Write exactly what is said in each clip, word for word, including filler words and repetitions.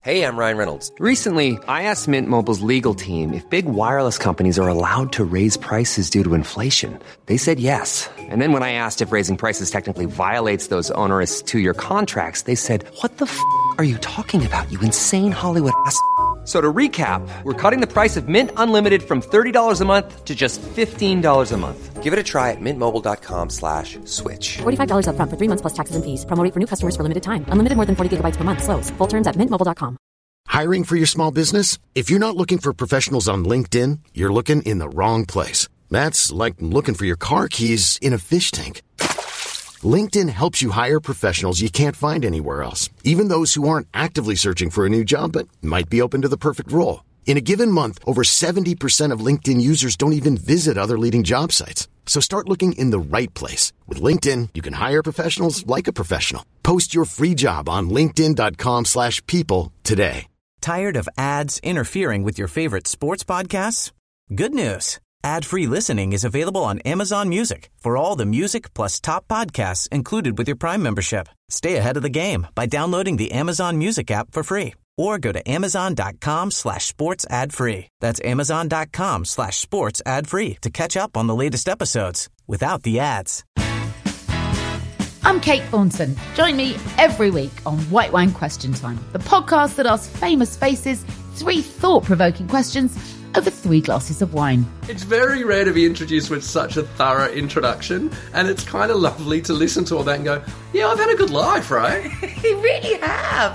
Hey, I'm Ryan Reynolds. Recently, I asked Mint Mobile's legal team if big wireless companies are allowed to raise prices due to inflation. They said yes. And then when I asked if raising prices technically violates those onerous two-year contracts, they said, what the f*** are you talking about, you insane Hollywood ass f- So to recap, we're cutting the price of Mint Unlimited from thirty dollars a month to just fifteen dollars a month. Give it a try at mintmobile.com slash switch. forty-five dollars up front for three months plus taxes and fees. Promo rate for new customers for limited time. Unlimited more than forty gigabytes per month. Slows full terms at mint mobile dot com. Hiring for your small business? If you're not looking for professionals on LinkedIn, you're looking in the wrong place. That's like looking for your car keys in a fish tank. LinkedIn helps you hire professionals you can't find anywhere else, even those who aren't actively searching for a new job but might be open to the perfect role. In a given month, over seventy percent of LinkedIn users don't even visit other leading job sites. So start looking in the right place. With LinkedIn, you can hire professionals like a professional. Post your free job on linkedin.com slash people today. Tired of ads interfering with your favorite sports podcasts? Good news. Ad-free listening is available on Amazon Music for all the music plus top podcasts included with your Prime membership. Stay ahead of the game by downloading the Amazon Music app for free or go to amazon.com slash sports ad free. That's amazon.com slash sports ad free to catch up on the latest episodes without the ads. I'm Kate Thornton. Join me every week on White Wine Question Time, the podcast that asks famous faces three thought-provoking questions over three glasses of wine. It's very rare to be introduced with such a thorough introduction, and it's kind of lovely to listen to all that and go, yeah, I've had a good life, right? You really have.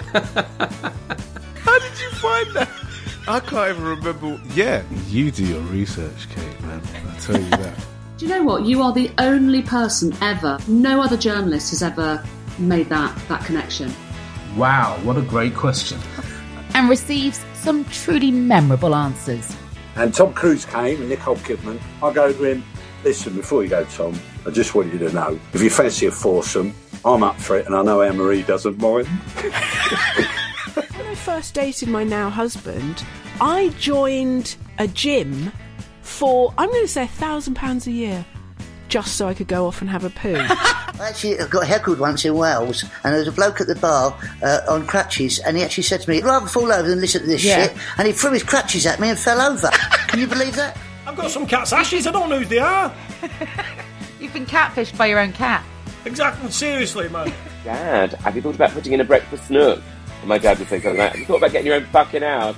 How did you find that? I can't even remember. Yeah, you do your research, Kate, man. I'll tell you that. Do you know what? You are the only person ever, no other journalist has ever made that, that connection. Wow, what a great question. And receives some truly memorable answers. And Tom Cruise came and Nicole Kidman. I go to him, listen, before you go, Tom, I just want you to know, if you fancy a foursome, I'm up for it, and I know Anne-Marie doesn't mind. When I first dated my now husband, I joined a gym for, I'm going to say, a thousand pounds a year, just so I could go off and have a poo. I actually got heckled once in Wales, and there was a bloke at the bar uh, on crutches, and he actually said to me, I'd rather fall over than listen to this yeah. shit, and he threw his crutches at me and fell over. Can you believe that? I've got some cat's ashes, I don't know who they are. You've been catfished by your own cat. Exactly, seriously, man. Dad, have you thought about putting in a breakfast nook? And my dad would say something like, have you thought about getting your own fucking house?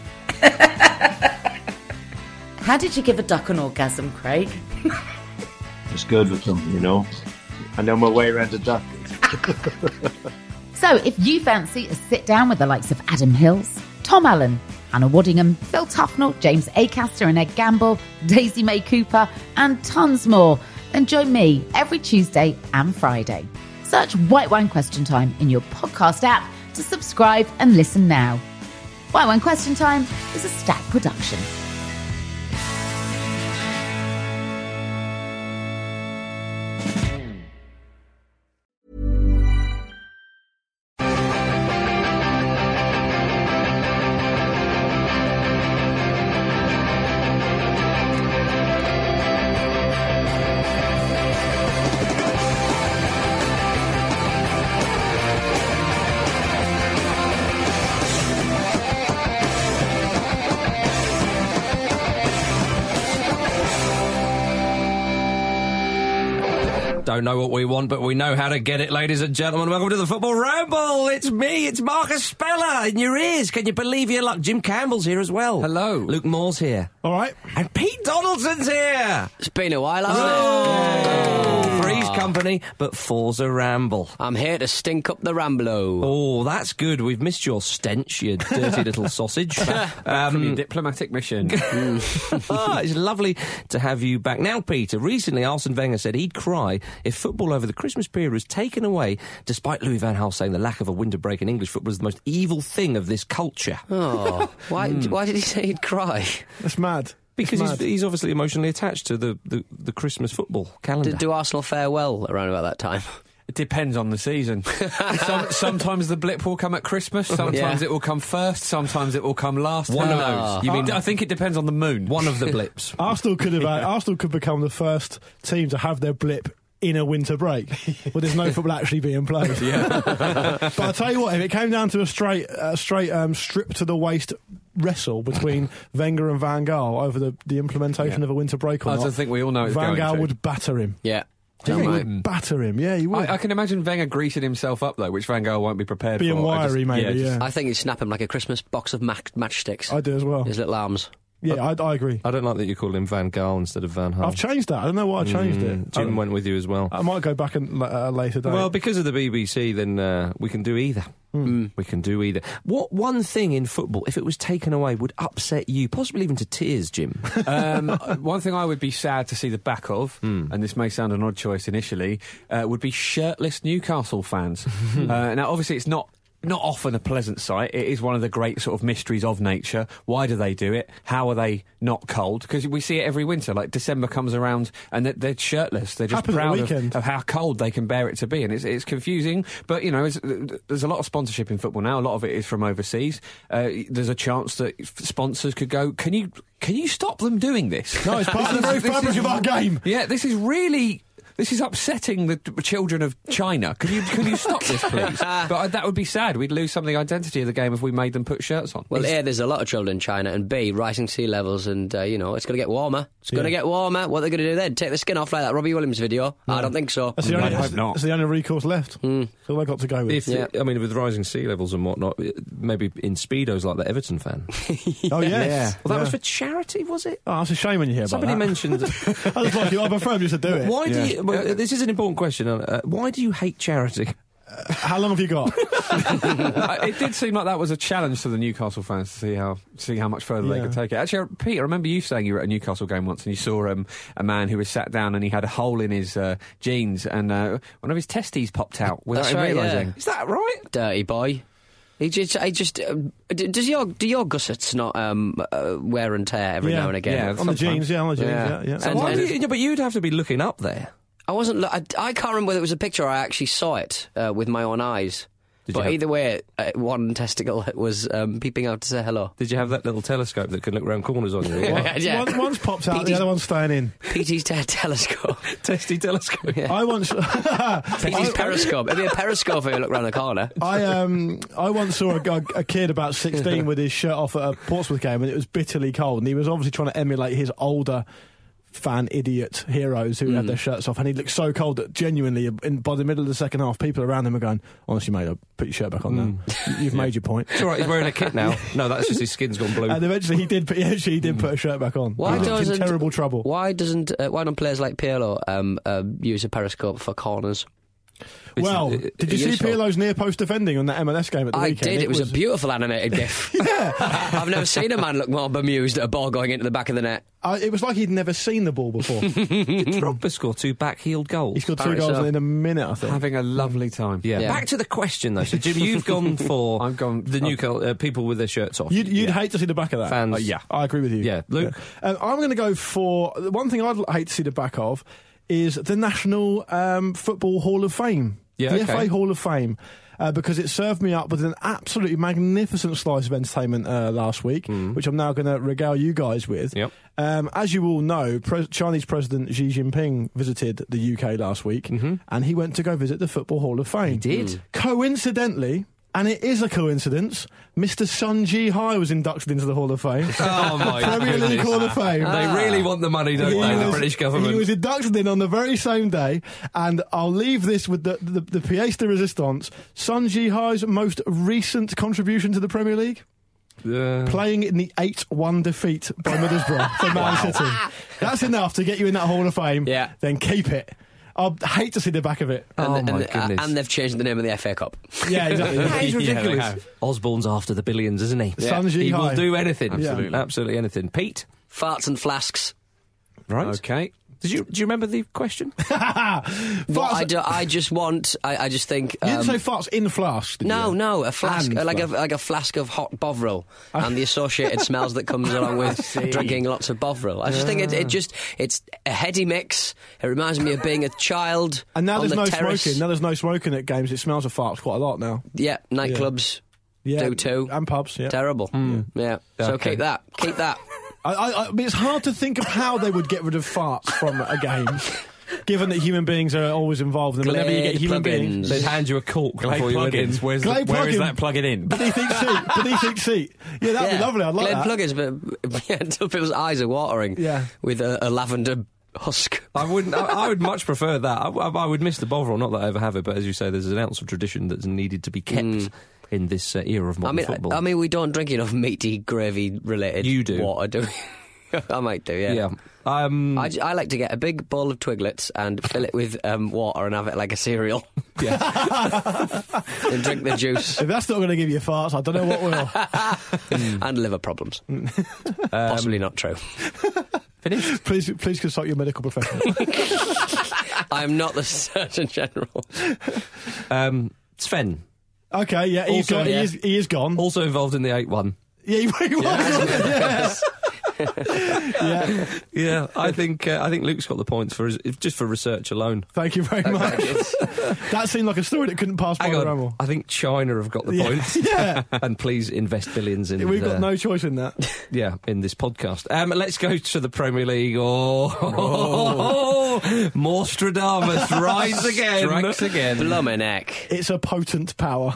How did you give a duck an orgasm, Craig? It's good with them, you know. I know my way around a duck. So, if you fancy a sit-down with the likes of Adam Hills, Tom Allen, Anna Waddingham, Phil Tufnell, James Acaster and Ed Gamble, Daisy May Cooper, and tons more, then join me every Tuesday and Friday. Search White Wine Question Time in your podcast app to subscribe and listen now. White Wine Question Time is a Stack production. Don't know what we want, but we know how to get it, ladies and gentlemen. Welcome to the Football Ramble. It's me, it's Marcus Speller in your ears. Can you believe your luck? Jim Campbell's here as well. Hello. Luke Moore's here. All right. And Pete Donaldson's here. It's been a while, hasn't oh. it? Three's company, but four's a ramble. I'm here to stink up the Ramblo. Oh, that's good. We've missed your stench, you dirty little sausage. um, From your diplomatic mission. oh, it's lovely to have you back. Now, Peter, recently Arsene Wenger said he'd cry if football over the Christmas period was taken away, despite Louis van Gaal saying the lack of a winter break in English football is the most evil thing of this culture. Oh, why, mm. why did he say he'd cry? That's mad. Because That's he's, mad. he's obviously emotionally attached to the, the, the Christmas football calendar. Do, do Arsenal fare well around about that time? It depends on the season. Some, sometimes the blip will come at Christmas, sometimes yeah. it will come first, sometimes it will come last. One of those. You mean? I think it depends on the moon. One of the blips. Arsenal could have. Arsenal could become the first team to have their blip in a winter break. Well, there's no football actually being played. Yeah. But I tell you what, if it came down to a straight, uh, straight um, strip to the waist wrestle between Wenger and Van Gaal over the, the implementation Yeah. of a winter break or I not, don't think we all know it's Van going Gaal to. would batter him. Yeah. Yeah, he Right. would batter him. Yeah, he would. I, I can imagine Wenger greasing himself up though, which Van Gaal won't be prepared Being for. I wiry, just- maybe, just- yeah. I think he'd snap him like a Christmas box of mac- matchsticks. I do as well. His little arms. Yeah, I, I agree. I don't like that you call him Van Gaal instead of Van Gaal. I've changed that. I don't know why I changed Mm, it. Jim I, went with you as well. I might go back and uh, later date. Well, because of the B B C, then uh, we can do either. Mm. We can do either. What one thing in football, if it was taken away, would upset you, possibly even to tears, Jim? um, one thing I would be sad to see the back of, Hmm. and this may sound an odd choice initially, uh, would be shirtless Newcastle fans. uh, now, obviously, it's not. Not often a pleasant sight. It is one of the great sort of mysteries of nature. Why do they do it? How are they not cold? Because we see it every winter. Like December comes around and they're, they're shirtless. They're just Happened at the proud of, weekend. of how cold they can bear it to be, and it's, it's confusing. But you know, it's, there's a lot of sponsorship in football now. A lot of it is from overseas. Uh, there's a chance that f- sponsors could go. Can you can you stop them doing this? No, it's part of the very This fabric is- of our game. Yeah, this is really. This is upsetting the t- children of China. Can you can you stop this, please? But uh, that would be sad. We'd lose some of the identity of the game if we made them put shirts on. Well, A, there's a lot of children in China, and B, rising sea levels, and, uh, you know, it's going to get warmer. It's going to Yeah. get warmer. What are they going to do then? Take the skin off like that Robbie Williams video? I don't think so. That's the only, I hope that's, not. that's the only recourse left. Mm. That's all I got to go with. If Yeah. I mean, with rising sea levels and whatnot, maybe in Speedos like the Everton fan. Oh, yes. Yeah. Well, that was Yeah. for charity, was it? Oh, that's a shame when you hear Somebody about that. mentioned. I was like, I prefer him just to do it. Why Yeah. do you? Well, this is an important question. Uh, why do you hate charity? How long have you got? Uh, it did seem like that was a challenge to the Newcastle fans to see how see how much further they Yeah. could take it. Actually, Pete, I remember you saying you were at a Newcastle game once and you saw um, a man who was sat down and he had a hole in his uh, jeans and uh, one of his testes popped out without That's him right, realising. yeah. Is that right? Dirty boy. He just, I just, uh, d- does your do your gussets not um, uh, wear and tear every Yeah. now and again? Yeah. on the sometimes. jeans, yeah, on the jeans, Yeah. yeah, yeah. And- So why and- do you, yeah, but you'd have to be looking up there. I wasn't. Lo- I, I can't remember whether it was a picture or I actually saw it uh, with my own eyes. Did you but have- either way, uh, one testicle was um, peeping out to say hello. Did you have that little telescope that can look round corners on you? Yeah, yeah. One, one's popped out, P the T's other one's staying in. P T's te- telescope. Testy telescope. Yeah. I once, P T's periscope. It'd be a periscope if you look round the corner. I um, I once saw a, a, a kid about sixteen with his shirt off at a Portsmouth game, and it was bitterly cold, and he was obviously trying to emulate his older fan idiot heroes who had their shirts off, and he looked so cold that genuinely, in, by the middle of the second half, people around him were going, "Honestly, mate, I'll put your shirt back on now. You- You've made your point." It's all right. He's wearing a kit now. No, that's just his skin's gone blue. And eventually, he did. Put, eventually, he did put a shirt back on. Why he looked in doesn't terrible trouble. Why doesn't uh, why don't players like Pirlo um, uh, use a periscope for corners? Well, did you see useful. Pirlo's near post defending on that M L S game at the I weekend? did. It, was, a beautiful animated gif. I've never seen a man look more bemused at a ball going into the back of the net. Uh, it was like he'd never seen the ball before. Did Drogba score two back-heeled goals? He scored two Apparently goals so. in a minute, I think. Having a lovely time. Yeah. Yeah. Back to the question, though. So, Jim, you've gone for I've gone- the Newcastle uh, people with their shirts off. You'd, you'd Yeah. hate to see the back of that. Fans. Uh, yeah, I agree with you. Yeah, Luke? Um, I'm going to go for the one thing I'd l- hate to see the back of is the National um, Football Hall of Fame, Yeah, the okay. F A Hall of Fame. Uh, because it served me up with an absolutely magnificent slice of entertainment uh, last week, which I'm now going to regale you guys with. Mm. Yep. Um, as you all know, Pre- Chinese President Xi Jinping visited the U K last week, and he went to go visit the Football Hall of Fame. Mm-hmm. He did? Coincidentally, and it is a coincidence, Mister Sun Ji-hai was inducted into the Hall of Fame. Oh, my Premier League goodness. Hall of Fame. They really want the money, don't He they, the was- British government? He was inducted in on the very same day, and I'll leave this with the, the, the pièce de résistance. Sun Ji-hai's most recent contribution to the Premier League? Uh, Playing in the eight one defeat by Middlesbrough for Man City. That's enough to get you in that Hall of Fame. Yeah. Then keep it. I'd hate to see the back of it. Oh, and, my and, uh, goodness. and they've changed the name of the F A Cup. Yeah, exactly. That is Yeah, they ridiculous. have. Osborne's after the billions, isn't he? Yeah. Sun He will Ji-hai. do anything. Absolutely. Absolutely anything. Pete? Farts and flasks. Right. Okay. Did you, do you remember the question? What Farts- I, do, I just want. I, I just think. You didn't um, say farts in flasks, did No, you? no, a flask, And uh, like a flask. like a flask of hot Bovril, and the associated smells that comes along with drinking lots of Bovril. I just think it, it just it's a heady mix. It reminds me of being a child. And now on there's the no terrace. smoking. Now there's no smoking at games. It smells of farts quite a lot now. Yeah, nightclubs Yeah, do too. and pubs. Yeah, Terrible. Yeah. So Okay. keep that. Keep that. I, I, I mean, it's hard to think of how they would get rid of farts from a game. given that human beings are always involved, and whenever you get Glade human plug-ins. beings, They'd hand you a cork Glade before you went in. plugins. Where's the, Glade where is plug-in. that plugging in? beneath each seat, beneath each seat. Yeah, that'd be lovely. I'd like Glade that. plugins, but yeah, until people's eyes are watering. Yeah. With a, a lavender husk. I wouldn't. I, I would much prefer that. I, I, I would miss the Bovril. Not that I ever have it, but as you say, there's an ounce of tradition that's needed to be kept Mm. in this uh, era of modern I mean, football. I mean, we don't drink enough meaty gravy related. You do. water, do we? I might do, yeah. yeah. Um, I, j- I like to get a big bowl of Twiglets and fill it with um, water and have it like a cereal. Yeah. And drink the juice. If that's not going to give you farts, I don't know what will. And liver problems. Possibly not true. Finished. Please, please consult your medical professional. I am not the Surgeon General. Um, Sven. Okay, yeah, he's Also- gone. yeah. He, is, he is gone. Also involved in the eight one. Yeah, he, he was. Yeah. yeah. Yeah, I think uh, I think Luke's got the points for his, just for research alone. Thank you very much. That seemed like a story that couldn't pass by Hang the on, ramble. I think China have got the Yeah. points. Yeah. And please invest billions in. We've got uh, no choice in that. Yeah, in this podcast. Um, let's go to the Premier League. Oh, Morstradamus rise again. Strikes again. Blumeneck. It's a potent power.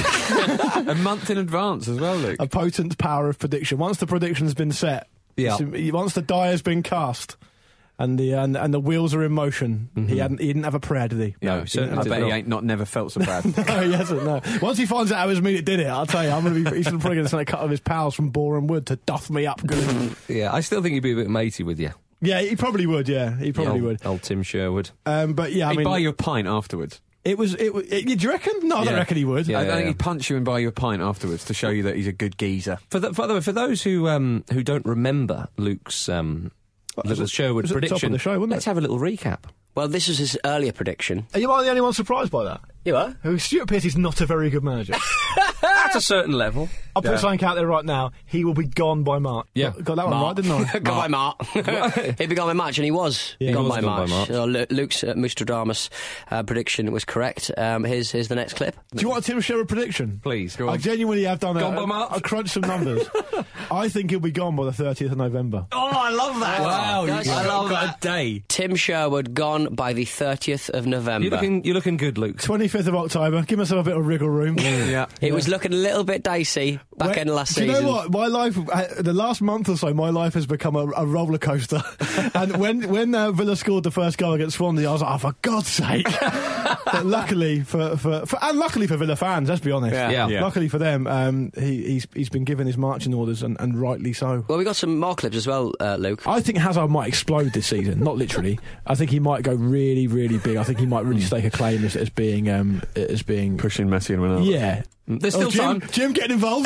A month in advance as well, Luke. A potent power of prediction. Once the prediction's been set, Yeah. it's- once the die has been cast, and the and, and the wheels are in motion, he hadn't he didn't have a prayer, did he? No, He certainly didn't I have bet a- he ain't not never felt so bad. No, he hasn't. No. Once he finds out how his meat did it, I'll tell you, I'm gonna be. He's probably going to send a cut of his pals from Boreham Wood to duff me up good. Yeah, I still think he'd be a bit matey with you. Yeah, he probably would. Yeah, he probably old, would. Old Tim Sherwood. Um, but yeah, I He'd mean, buy you a pint afterwards. it was. It, was- it. Do you reckon? No, I don't Yeah. reckon he would. Yeah, I yeah, think yeah. he'd punch you and buy you a pint afterwards to show you that he's a good geezer. For, the, for, the, for those who um, who don't remember Luke's um, little Sherwood it was at the top prediction, of the show, wasn't it? let's have a little recap. Well, this was his earlier prediction. Are you the only one surprised by that? You are? Who Stuart Pearce is not a very good manager. At a certain level. I'll put Yeah. something out there right now. He will be gone by March. Yeah. got, got that one right, didn't I? Gone by March. He'd be gone by March, and he was Yeah, he gone, was by, gone by March. March. So Lu- Luke's uh, Mostradamus uh, prediction was correct. Um, here's, here's the next clip. Do you want a Tim Sherwood prediction? Please, go I on. genuinely have done a, Gone by a, March? a crunch some numbers. I think he'll be gone by the thirtieth of November. Oh, I love that. Wow, Guys, you've I got, love got that. a day. Tim Sherwood gone by the thirtieth of November. You're looking, you're looking good, Luke. twenty-fifth of October. Give myself a bit of wriggle room. Yeah. It was looking a little bit dicey back Where- end of last do you season. know what? My life, uh, the last month or so, my life has become a, a roller coaster. And when when uh, Villa scored the first goal against Swansea, I was like, oh, for God's sake! But luckily for, for, for and luckily for Villa fans, let's be honest. Yeah. Yeah. Yeah. Luckily for them, um, he, he's he's been given his marching orders, and, and rightly so. Well, we got some more clips as well, uh, Luke. I think Hazard might explode this season, not literally. I think he might go really, really big. I think he might really stake a claim as, as being um, as being Pushing Messi and Ronaldo. yeah. There's still oh, Jim, time. Jim getting involved.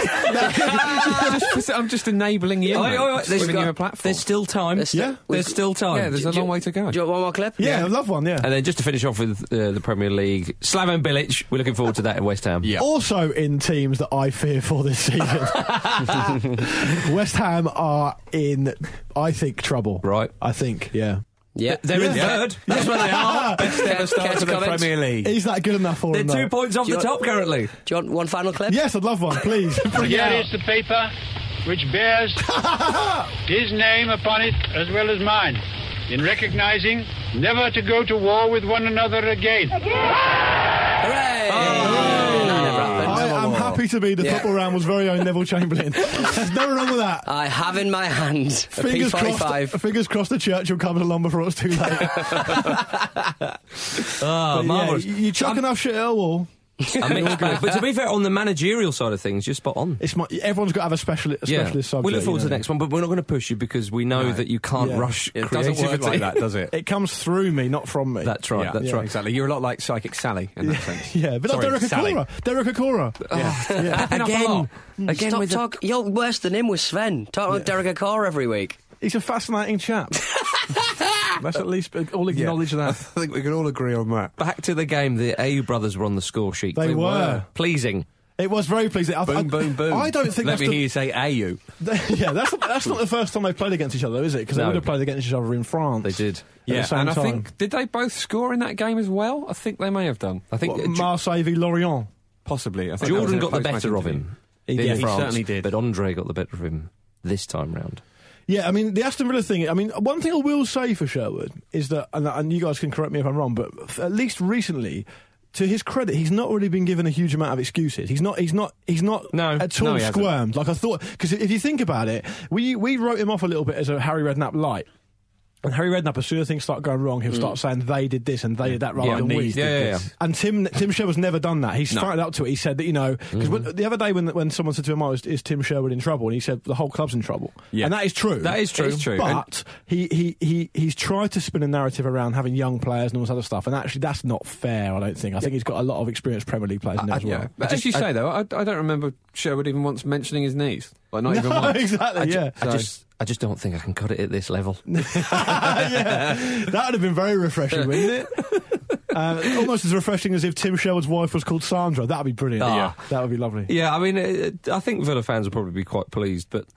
Just- I'm just enabling you. Oh, mate. oh, oh, there's, Giving you got- a platform. there's still time. There's Yeah. There's still time. yeah, there's a Do- long way to go. Do you want one more clip? yeah, I love one. Yeah. And then just to finish off with uh, the Premier League, Slaven Bilic, we're looking forward to that in West Ham. Yeah. Also in teams that I fear for this season, West Ham are in, I think, trouble. Right. I think, yeah. Yeah. They're in Yeah. third. That's where they are. Best ever start Care to to the comment? Premier League. Is that good enough for They're him? two though? points off Do the you top currently. Do you want one final clip? Yes, I'd love one, please. Bring it Here out. is the paper which bears his name upon it as well as mine, in recognizing never to go to war with one another again. Hooray! Oh. That never happened. I am happy to be the Yeah. Football Rambl's very own Neville Chamberlain. There's nothing wrong with that. I have in my hand a P Fingers forty-five. crossed, fingers crossed the Churchill comes along before it's too late. Oh, But yeah, marvellous. you you chuck enough shit at a wall. I mean, but, but to be fair, on the managerial side of things, you're spot on. It's my, everyone's got to have a, special, a Yeah. specialist subject. We look forward you to the know. next one, but we're not going to push you because we know No. that you can't Yeah. rush It doesn't work creativity. like that, does it? It comes through me, not from me. That's right. Yeah, That's yeah, right. Exactly. You're a lot like Psychic Sally in that sense. Yeah, but not Sorry, Derek Sally. Akora. Derek Akora. Yeah. Yeah. Popping up a Again, lot. again Stop with the- talk. You're worse than him with Sven. Talk about Derek Akor every week. He's a fascinating chap. Let's at least all acknowledge I that. think we can all agree on that. Back to the game. The A U brothers were on the score sheet. They were. pleasing. It was very pleasing. I, Boom, I, boom, boom. I don't think Let that's me the, hear you say A U. yeah, that's not, that's not the first time they've played against each other, is it? Because they No. would have played against each other in France. They did. At Yeah, the same and I time. think, did they both score in that game as well? I think they may have done. I think What, uh, Ju- Marseille v Lorient. Possibly. I think that was Jordan in a got the close match better of interview. him. He in did. He France, certainly did. But Andre got the better of him this time round. Yeah, I mean, the Aston Villa thing, I mean, one thing I will say for Sherwood is that, and, and you guys can correct me if I'm wrong, but f- at least recently, to his credit, he's not really been given a huge amount of excuses. He's not. He's not. He's not no, at all no, squirmed. Like I thought, because if you think about it, we we wrote him off a little bit as a Harry Redknapp light. And Harry Redknapp, as soon as things start going wrong, he'll mm. start saying they did this and they did that rather yeah, than we. Yeah, yeah, yeah. And Tim Tim Sherwood's never done that. He's no. started up to it. He said that, you know, because mm-hmm. the other day when when someone said to him, "Oh, is, is Tim Sherwood in trouble?" and he said the whole club's in trouble. Yeah. And that is true. That is true. It's true. But he, he, he he's tried to spin a narrative around having young players and all this other stuff. And actually, that's not fair. I don't think. I think he's got a lot of experienced Premier League players in there I, as well. Yeah. But as you say, I, though, I, I don't remember Sherwood even once mentioning his knees. Like not no, even once. Exactly. I yeah. Ju- I just. I just don't think I can cut it at this level. yeah, that would have been very refreshing, wouldn't it? Uh, almost as refreshing as if Tim Sherwood's wife was called Sandra. That would be brilliant. Oh. Yeah, that would be lovely. Yeah, I mean, it, I think Villa fans will probably be quite pleased, but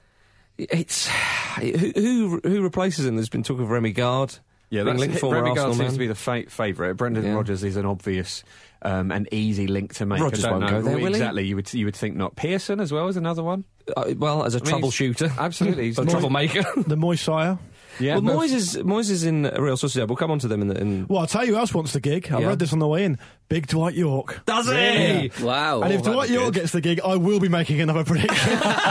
it's who who, who replaces him? There's been talk of Remy Gard. Yeah, that's Remy Arsenal Gard seems man. to be the fa- favourite. Brendan Yeah. Rodgers is an obvious um, and easy link to make. Rodgers I don't won't know. go there, will he? Exactly, you would you would think not. Pearson as well is another one. Uh, well, as a I mean, troubleshooter, absolutely, he's a troublemaker. The Moisire. Yeah, well, Moyes is Moyes is in Real Sociedad. We'll come on to them in the. In... Well, I'll tell you who else wants the gig. I Yeah. read this on the way in. Big Dwight York. Does he? Yeah. Wow. And if Oh, Dwight York good. gets the gig, I will be making another prediction.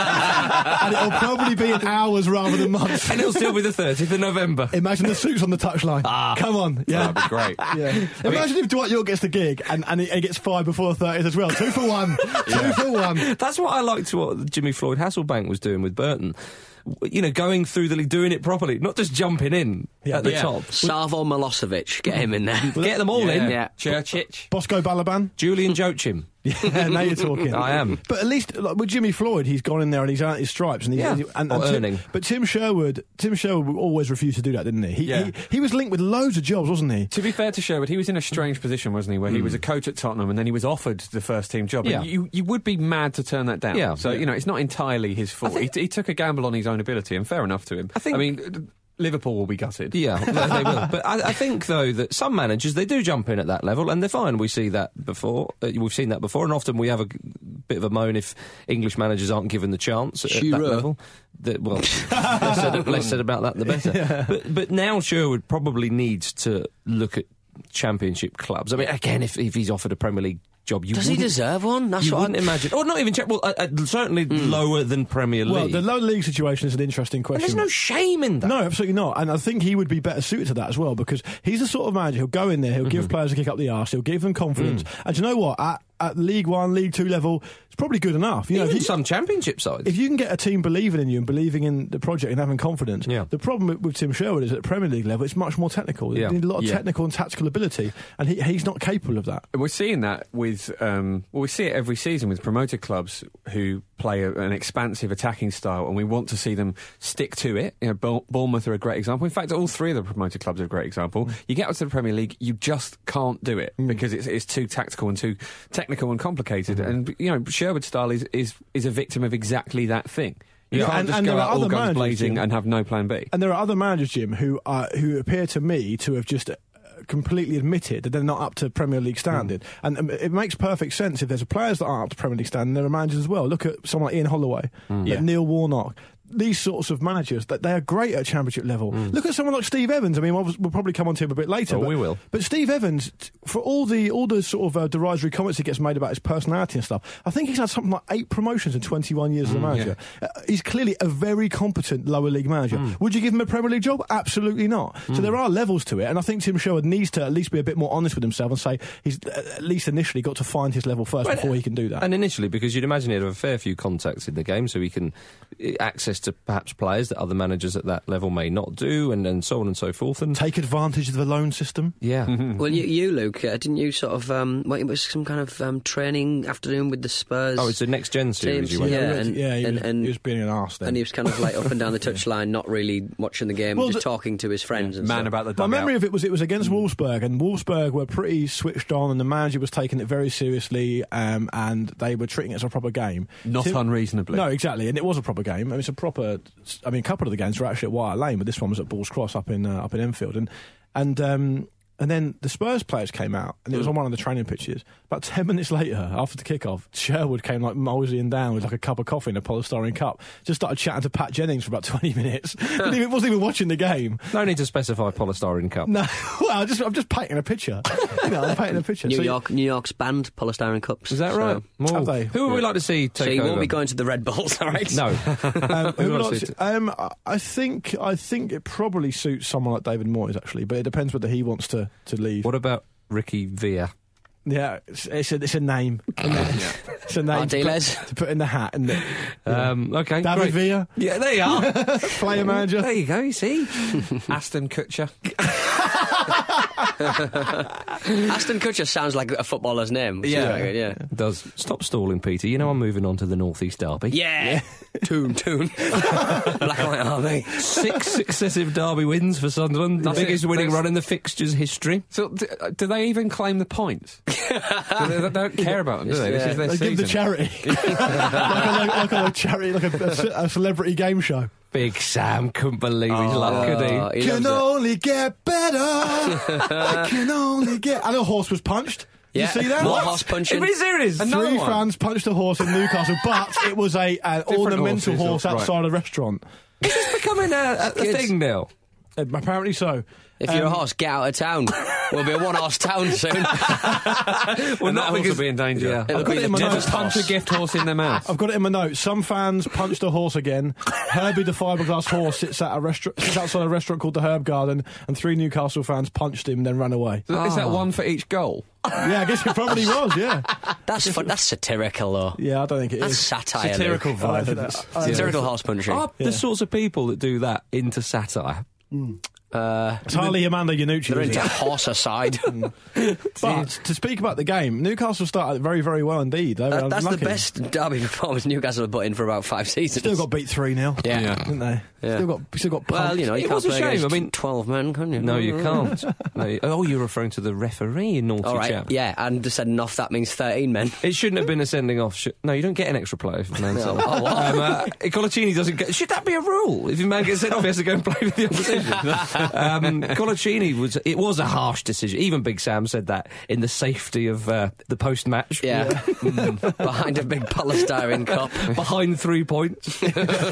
And it'll probably be in hours rather than months. And it'll still be the thirtieth of November. Imagine the suits on the touchline. Ah. Come on. Yeah. That'd be great. Yeah. Imagine if Dwight York gets the gig and, and he, he gets fired before the thirtieth as well. Two for one. Two for one. That's what I liked what Jimmy Floyd Hasselbank was doing with Burton. You know, going through the league, doing it properly, not just jumping in Yeah. at the Yeah. top. Savo Milosevic, get him in there. Get them all in. Yeah. Churchich. Bosco Balaban. Julian Joachim. Yeah, now you're talking. I am. But at least like, with Jimmy Floyd, he's gone in there and he's earned his stripes. And he's, Yeah, and, or and Tim- earning. But Tim Sherwood, Tim Sherwood always refused to do that, didn't he? He, Yeah. he? he was linked with loads of jobs, wasn't he? To be fair to Sherwood, he was in a strange position, wasn't he? Where he was a coach at Tottenham and then he was offered the first team job. Yeah. And you you would be mad to turn that down. Yeah. So, you know, it's not entirely his fault. think- He, he took a gamble on his own ability, and fair enough to him. I think- I mean, Liverpool will be gutted. Yeah, no, they will. But I, I think, though, that some managers, they do jump in at that level, and they're fine. We see that before. Uh, we've seen that before, and often we have a g- bit of a moan if English managers aren't given the chance at, at that Sure. level. That, well, less, said, less said about that, the better. Yeah. But, but now Sherwood probably needs to look at Championship clubs. I mean, again, if, if he's offered a Premier League job, you Does he wouldn't- deserve one? That's you what wouldn't I'm- imagine. Or not even, cha- well, uh, uh, certainly lower than Premier League. Well, the low league situation is an interesting and question. there's no shame in that. No, absolutely not. And I think he would be better suited to that as well because he's the sort of manager who'll go in there, he'll Mm-hmm. give players a kick up the arse, he'll give them confidence. Mm. And do you know what? At, at League One, League Two level, it's probably good enough. You know, Even if you, some Championship sides. if you can get a team believing in you and believing in the project and having confidence, Yeah. the problem with, with Tim Sherwood is at the Premier League level, it's much more technical. Yeah. You need a lot of Yeah. technical and tactical ability, and he, he's not capable of that. We're seeing that with, um, well, we see it every season with promoted clubs who play a, an expansive attacking style, and we want to see them stick to it. You know, Bour- Bournemouth are a great example. In fact, all three of the promoted clubs are a great example. You get up to the Premier League, you just can't do it because it's, it's too tactical and too technical and complicated. And you know, Sherwood's style is, is is a victim of exactly that thing. You Yeah, can't and- just and go there are out all other guns managers, blazing Jim. and have no plan B. And there are other managers, Jim, who are, who appear to me to have just uh, completely admitted that they're not up to Premier League standard. Mm. And um, it makes perfect sense if there's players that aren't up to Premier League standard, and there are managers as well. Look at someone like Ian Holloway, Mm. like Yeah. Neil Warnock. These sorts of managers, that they are great at Championship level. Look at someone like Steve Evans. I mean, we'll, we'll probably come on to him a bit later. Oh, but, we will. But Steve Evans, t- for all the all the sort of uh, derisory comments he gets made about his personality and stuff, I think he's had something like eight promotions in twenty-one years as a manager. Uh, he's clearly a very competent lower league manager. Would you give him a Premier League job? Absolutely not. So there are levels to it, and I think Tim Sherwood needs to at least be a bit more honest with himself and say he's uh, at least initially got to find his level first Well, before he can do that. And initially, because you'd imagine he'd have a fair few contacts in the game, so he can uh, access to perhaps players that other managers at that level may not do, and, and so on and so forth. And take advantage of the loan system. Yeah. Well, you, you Luke, uh, didn't you sort of, um, what, it was some kind of um, training afternoon with the Spurs? Oh, it's the Next Gen series teams, you went yeah, to. and, yeah, he, and, was, and, he was being an arse then. and he was kind of like up and down the touchline, not really watching the game, Well, just the- talking to his friends and Man stuff. about the My dugout. memory of it was it was against Wolfsburg, and Wolfsburg were pretty switched on, and the manager was taking it very seriously, um, and they were treating it as a proper game. Not Tim- unreasonably. No, exactly, and it was a proper game. I mean, it's a proper. I mean, a couple of the games were actually at White Lane, but this one was at Balls Cross up in uh, up in Enfield, and and. Um, And then the Spurs players came out, and it was on one of the training pitches. About ten minutes later, after the kickoff, Sherwood came like moseying down with like a cup of coffee in a polystyrene cup. Just started chatting to Pat Jennings for about twenty minutes. Didn't even, wasn't even watching the game. No need to specify polystyrene cup. No, well, I just, I'm just painting a picture. You know, I'm painting a picture. New So- York, New York's banned polystyrene cups. Is that so- right? More. Have they? Who would we like to see take So you over? won't be going to the Red Bulls, all right? No. Um, Who who would wants I to- see- um, I- I think I think it probably suits someone like David Moyes actually, but it depends whether he wants to, to leave. What about Ricky Villa? Yeah, it's, it's a it's a name. It's a name to Ardiles. put, to put in the hat, and Um, okay, David great. Villa, Yeah, there you are. player manager. There you go, you see. Aston Kutcher. Aston Kutcher sounds like a footballer's name. which is Yeah. very good, yeah. Does. Stop stalling, Peter. You know I'm moving on to the North East Derby. Yeah. Toon, toon. Black and white army. Six successive Derby wins for Sunderland. The That's biggest it. winning That's- run in the fixtures history. So, do, do they even claim the points? do they, they don't care about them, do they? This is their They season. give the charity, like, a, like, like a charity, like a, a ce- a celebrity game show. Big Sam couldn't believe his luck, could Oh, he? he Can loves it. only get better. Can only get. And a horse was punched. Yeah. You see that? More What? horse punching. Are you serious? Another Three one. fans punched a horse in Newcastle, but it was a an ornamental horses, horse right. outside a restaurant. Is this becoming a, a Kids. thing now? Uh, apparently so. If you're a Um, horse, get out of town. We'll be a one-horse town soon. Well, not that horse because- will be in danger. Yeah. It'll I've got be it the in my devil's notes. Punch horse. a gift horse in their mouth. I've got it in my notes. Some fans punched a horse again. Herbie the fiberglass horse sits at a restaurant, sits outside a restaurant called the Herb Garden, and three Newcastle fans punched him and then ran away. Is that one for each goal? Yeah, I guess it probably was. Yeah, That's fun, that's satirical, though. yeah. I don't think it That's is. satire. Satirical Luke. violence. Uh, Satirical horse punching. Are the sorts of people that do that into satire? Uh, Charlie Amanda Yanucci. they're was into it? horse-aside. But to speak about the game, Newcastle started very, very well indeed. They were That, that's the unlucky. best derby performance Newcastle have put in for about five seasons. Still got beat three nil. Yeah. Yeah. Didn't they? Yeah. Still got still got Well, pumped. you know, you It can't was a play shame, against I mean- twelve men, can you? No, you can't. No, you- oh, you're referring to the referee, you naughty All right, chap. yeah, and sending off, that means thirteen men. It shouldn't have been a sending off. Sh- no, you don't get an extra player if a man No. sent off. Oh, what? um, uh, Colaccini doesn't get. Should that be a rule? If a man gets sent off, he has to go and play with the opposition. um, Colaccini was. It was a harsh decision. Even Big Sam said that in the safety of uh, the post-match. Yeah, Mm. behind a big polystyrene cup. Behind three points.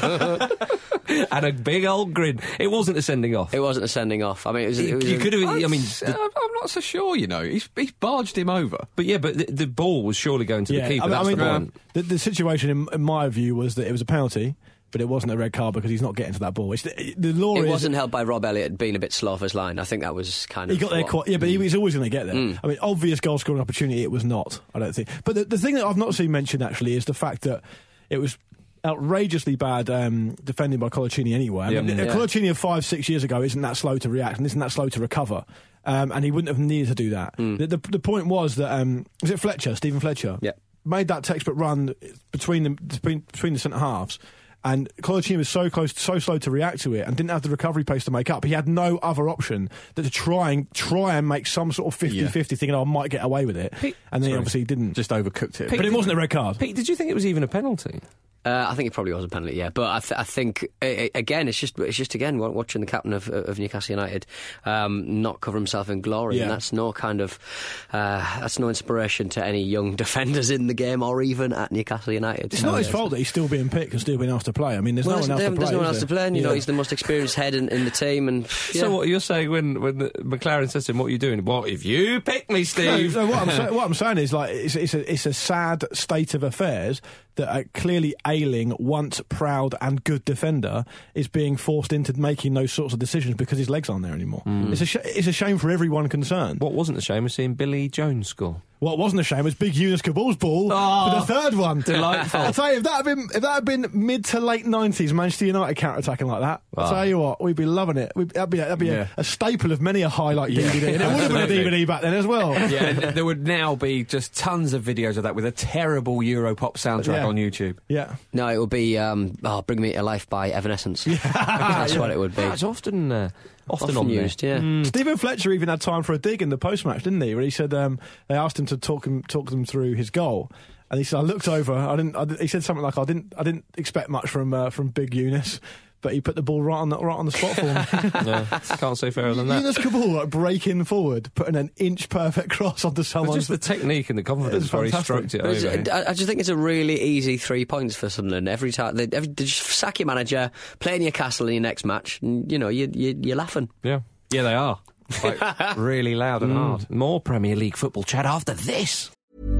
And a big old grin. It wasn't a sending off. It wasn't a sending off. I mean, it was. It was you a- could have. I mean, Uh, the, I'm not so sure, you know. He's, he's barged him over. but yeah, but the, the ball was surely going to yeah, the keeper. I mean, That's I mean, the uh, point. the, the situation in, in my view was that it was a penalty, but it wasn't a red card because he's not getting to that ball. It's the, the law It is wasn't held by Rob Elliott being a bit slow off his line. I think that was kind of. he got there what- quite, yeah, but he was always going to get there. Mm. I mean, obvious goal scoring opportunity, it was not. I don't think. But the, the thing that I've not seen mentioned actually is the fact that it was outrageously bad um, defending by Colaccini anyway. I mean, Yeah. yeah. Colaccini of five, six years ago isn't that slow to react and isn't that slow to recover. Um, and he wouldn't have needed to do that. Mm. The, the, the point was that um, was it Fletcher, Stephen Fletcher, Yeah. made that textbook run between the between, between the centre halves. And Colaccini was so close, so slow to react to it, and didn't have the recovery pace to make up. He had no other option than to try and try and make some sort of fifty-fifty, thinking, "Oh, I might get away with it." Pete- and then he Sorry. obviously didn't. Just overcooked it. But it wasn't a red card. Pete, did you think it was even a penalty? Uh, I think it probably was a penalty, yeah. But I, th- I think uh, again, it's just it's just again wa- watching the captain of, of Newcastle United um, not cover himself in glory, Yeah. and that's no kind of uh, that's no inspiration to any young defenders in the game or even at Newcastle United. It's not his fault that he's still being picked and still being asked to play. I mean, there's Well, no one else there's, to play. there's no one is else to there? play, and you know Yeah. he's the most experienced head in, in the team. And yeah. So what you're saying when when the, McLaren says to him, "What are you doing?" What if you pick me, Steve? No, no, what, I'm say- what I'm saying is, like, it's, it's, a, it's a sad state of affairs that a clearly ailing, once proud and good defender is being forced into making those sorts of decisions because his legs aren't there anymore. Mm. It's, a sh- it's a shame for everyone concerned. What wasn't a shame was seeing Billy Jones score. What wasn't a shame was Big Yunus Kabul's ball Oh, for the third one. delightful. I tell you, if that had been if that had been mid to late nineties Manchester United counter attacking like that, I Wow. tell you what, we'd be loving it. We'd, that'd be a, that'd be Yeah. a, a staple of many a highlight D V D, and it would have been a D V D back then as well. Yeah, and there would now be just tons of videos of that with a terrible Europop soundtrack Yeah. on YouTube. Yeah. No, it would be um, oh, Bring Me to Life by Evanescence. That's what it would be. That's often uh, often, Often on there. used, yeah. Mm. Stephen Fletcher even had time for a dig in the post match, didn't he? Where he said um, they asked him to talk him talk them through his goal, and he said, "I looked over. I didn't." I, didn't- he said something like, "I didn't. I didn't expect much from uh, from Big Eunice." but he put the ball right on the, right on the spot for me. Yeah, can't say fairer than that. Yunus Kabul, like, breaking forward, putting an inch perfect cross onto someone. Just the technique and the confidence where he stroked it over. I, I just think it's a really easy three points for Sunderland. Every time they, every, they just sack your manager, play Newcastle in your next match, and you know you, you you're laughing. Yeah, yeah, they are. Like, really loud and mm. hard. More Premier League football chat after this.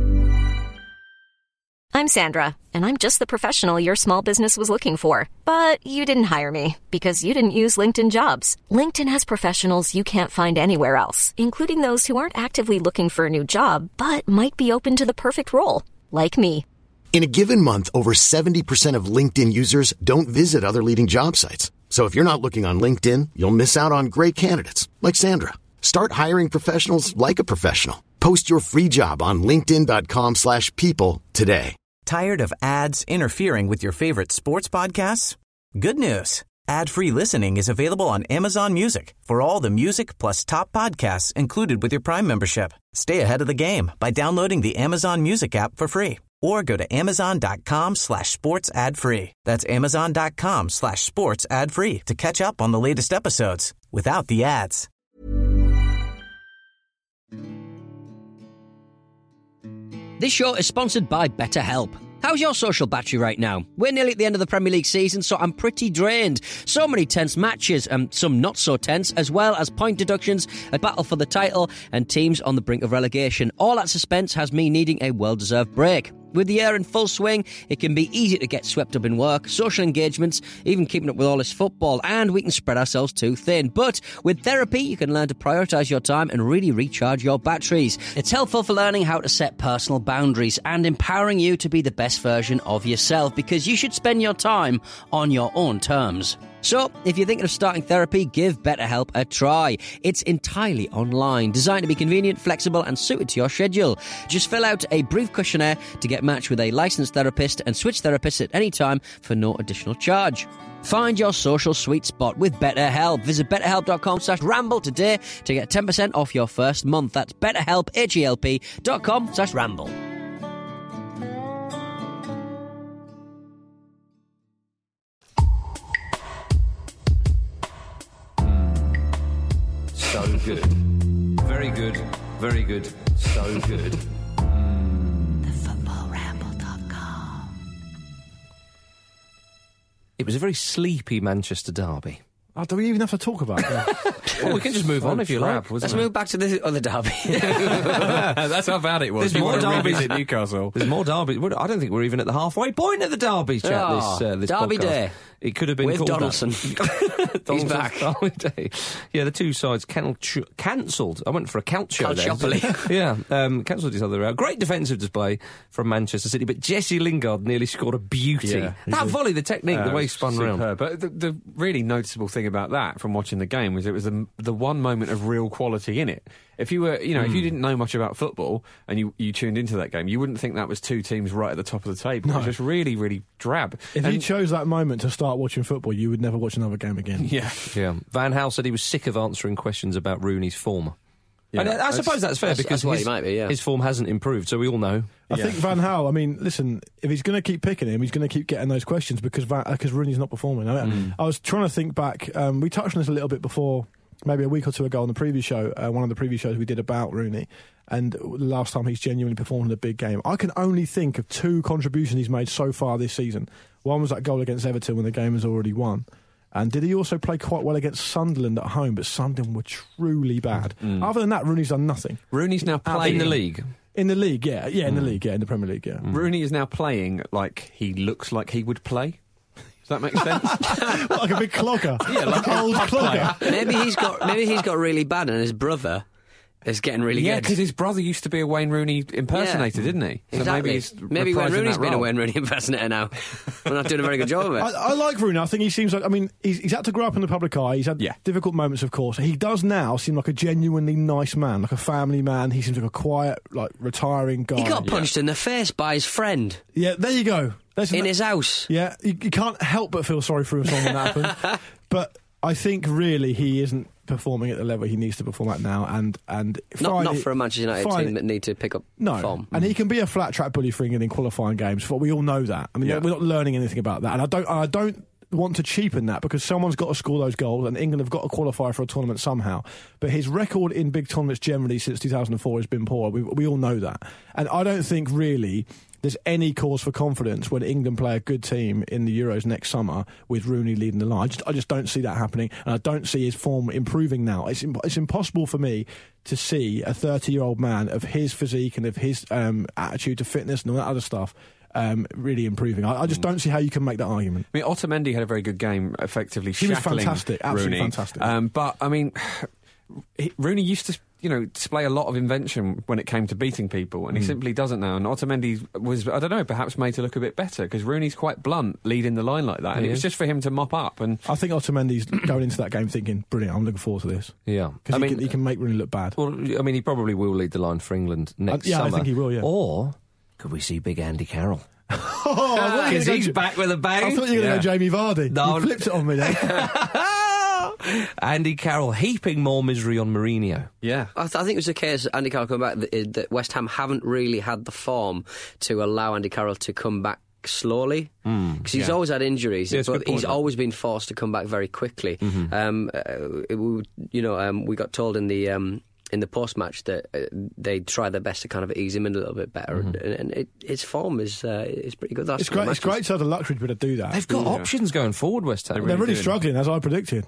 I'm Sandra, and I'm just the professional your small business was looking for. But you didn't hire me because you didn't use LinkedIn Jobs. LinkedIn has professionals you can't find anywhere else, including those who aren't actively looking for a new job, but might be open to the perfect role, like me. In a given month, over seventy percent of LinkedIn users don't visit other leading job sites. So if you're not looking on LinkedIn, you'll miss out on great candidates, like Sandra. Start hiring professionals like a professional. Post your free job on linkedin.com slash people today. Tired of ads interfering with your favorite sports podcasts? Good news. Ad-free listening is available on Amazon Music for all the music plus top podcasts included with your Prime membership. Stay ahead of the game by downloading the Amazon Music app for free or go to amazon.com slash sports ad free. That's amazon.com slash sports ad free to catch up on the latest episodes without the ads. This show is sponsored by BetterHelp. How's your social battery right now? We're nearly at the end of the Premier League season, so I'm pretty drained. So many tense matches, and some not so tense, as well as point deductions, a battle for the title, and teams on the brink of relegation. All that suspense has me needing a well-deserved break. With the year in full swing, it can be easy to get swept up in work, social engagements, even keeping up with all this football, and we can spread ourselves too thin. But with therapy, you can learn to prioritise your time and really recharge your batteries. It's helpful for learning how to set personal boundaries and empowering you to be the best version of yourself, because you should spend your time on your own terms. So, if you're thinking of starting therapy, give BetterHelp a try. It's entirely online, designed to be convenient, flexible, and suited to your schedule. Just fill out a brief questionnaire to get matched with a licensed therapist and switch therapists at any time for no additional charge. Find your social sweet spot with BetterHelp. Visit betterhelp.com slash ramble today to get ten percent off your first month. That's betterhelp, H-E-L-P dot com slash ramble. So good. Very good. Very good. So good. the football ramble dot com. It was a very sleepy Manchester derby. Oh, do we even have to talk about that? Well, we can just move on if you like. Let's move back to the other derby. That's how bad it was. There's more derbies at Newcastle. There's more derbies. I don't think we're even at the halfway point of the derby chat. Oh, this uh, this Derby podcast. Day. It could have been With called Donaldson. that. He's back. Derby Day. Yeah, the two sides can- cancelled. I went for a count show there. Yeah, um, cancelled each other out. Great defensive display from Manchester City, but Jesse Lingard nearly scored a beauty. Yeah, that volley, the technique, uh, the way he spun superb. around. But the, the really noticeable thing about that, from watching the game, was it was the, the one moment of real quality in it. If you were, you know, mm. if you didn't know much about football and you, you tuned into that game, you wouldn't think that was two teams right at the top of the table. No. It was just really, really drab. If and you chose that moment to start watching football, you would never watch another game again. Yeah. Yeah. Van Gaal said he was sick of answering questions about Rooney's form. Yeah, and I, I suppose that's fair that's, because that's his, might be, yeah. his form hasn't improved, so we all know. I yeah. think Van Gaal, I mean, listen, if he's going to keep picking him, he's going to keep getting those questions because Van, because Rooney's not performing. I, mean, mm. I was trying to think back, um, we touched on this a little bit before, maybe a week or two ago on the previous show, uh, one of the previous shows we did about Rooney, and the last time he's genuinely performed in a big game. I can only think of two contributions he's made so far this season. One was that goal against Everton when the game was already won. And did he also play quite well against Sunderland at home? But Sunderland were truly bad. Mm. Other than that, Rooney's done nothing. Rooney's now playing in the league. In the league, yeah, yeah, in mm. the league, yeah, in the Premier League, yeah. Mm. Rooney is now playing like he looks like he would play. Does that make sense? What, like a big clogger, yeah, like an old clogger. Maybe he's got maybe he's got really bad, and his brother is getting really yeah, good. Yeah, because his brother used to be a Wayne Rooney impersonator, yeah. didn't he? So exactly. maybe he's maybe Wayne Rooney's been a Wayne Rooney impersonator now. We're not doing a very good job of it. I, I like Rooney. I think he seems like, I mean, he's, he's had to grow up in the public eye. He's had yeah. difficult moments, of course. He does now seem like a genuinely nice man, like a family man. He seems like a quiet, like, retiring guy. He got punched yeah. in the face by his friend. Yeah, there you go. That's in that, his house. Yeah, you, you can't help but feel sorry for him when that happened. But I think really he isn't performing at the level he needs to perform at now, and and not, Friday, not for a Manchester United Friday, team that need to pick up no, form. And he can be a flat track bully for England in qualifying games. But we all know that. I mean, yeah. we're not learning anything about that, and I don't. I don't want to cheapen that because someone's got to score those goals and England have got to qualify for a tournament somehow. But his record in big tournaments generally since two thousand four has been poor. We, we all know that. And I don't think really there's any cause for confidence when England play a good team in the Euros next summer with Rooney leading the line. I just, I just don't see that happening, and I don't see his form improving now. It's, imp- it's impossible for me to see a thirty-year-old man of his physique and of his um, attitude to fitness and all that other stuff Um, really improving. I, I just don't see how you can make that argument. I mean, Otamendi had a very good game, effectively He was shackling fantastic, absolutely Rooney. fantastic. Um, but, I mean, he, Rooney used to, you know, display a lot of invention when it came to beating people, and he Mm. simply doesn't now. And Otamendi was, I don't know, perhaps made to look a bit better, because Rooney's quite blunt, leading the line like that, and He it was is. just for him to mop up. And I think Otamendi's going into that game thinking, brilliant, I'm looking forward to this. Yeah. Because I he, mean- can- he can make Rooney look bad. Well, I mean, he probably will lead the line for England next Uh, yeah, I summer. think he will, yeah. Or could we see big Andy Carroll? Oh, I thought you were Because gonna he's go- back with a bang. I thought you were Yeah. going to go Jamie Vardy. No. You flipped it on me then. Andy Carroll heaping more misery on Mourinho. Yeah. I, th- I think it was the case, Andy Carroll coming back, that, that West Ham haven't really had the form to allow Andy Carroll to come back slowly, because Mm, he's yeah. always had injuries, Yeah, it's a but good point, he's that. always been forced to come back very quickly. Mhm. Um, uh, it, we, you know, um, we got told in the um, in the post match that uh, they try their best to kind of ease him in a little bit better, Mhm. and, and it, his form is uh, is pretty good. That's It's great, it's great to have the luxury to be able to do that. They've got options going forward, West Ham. They're really struggling, as I predicted.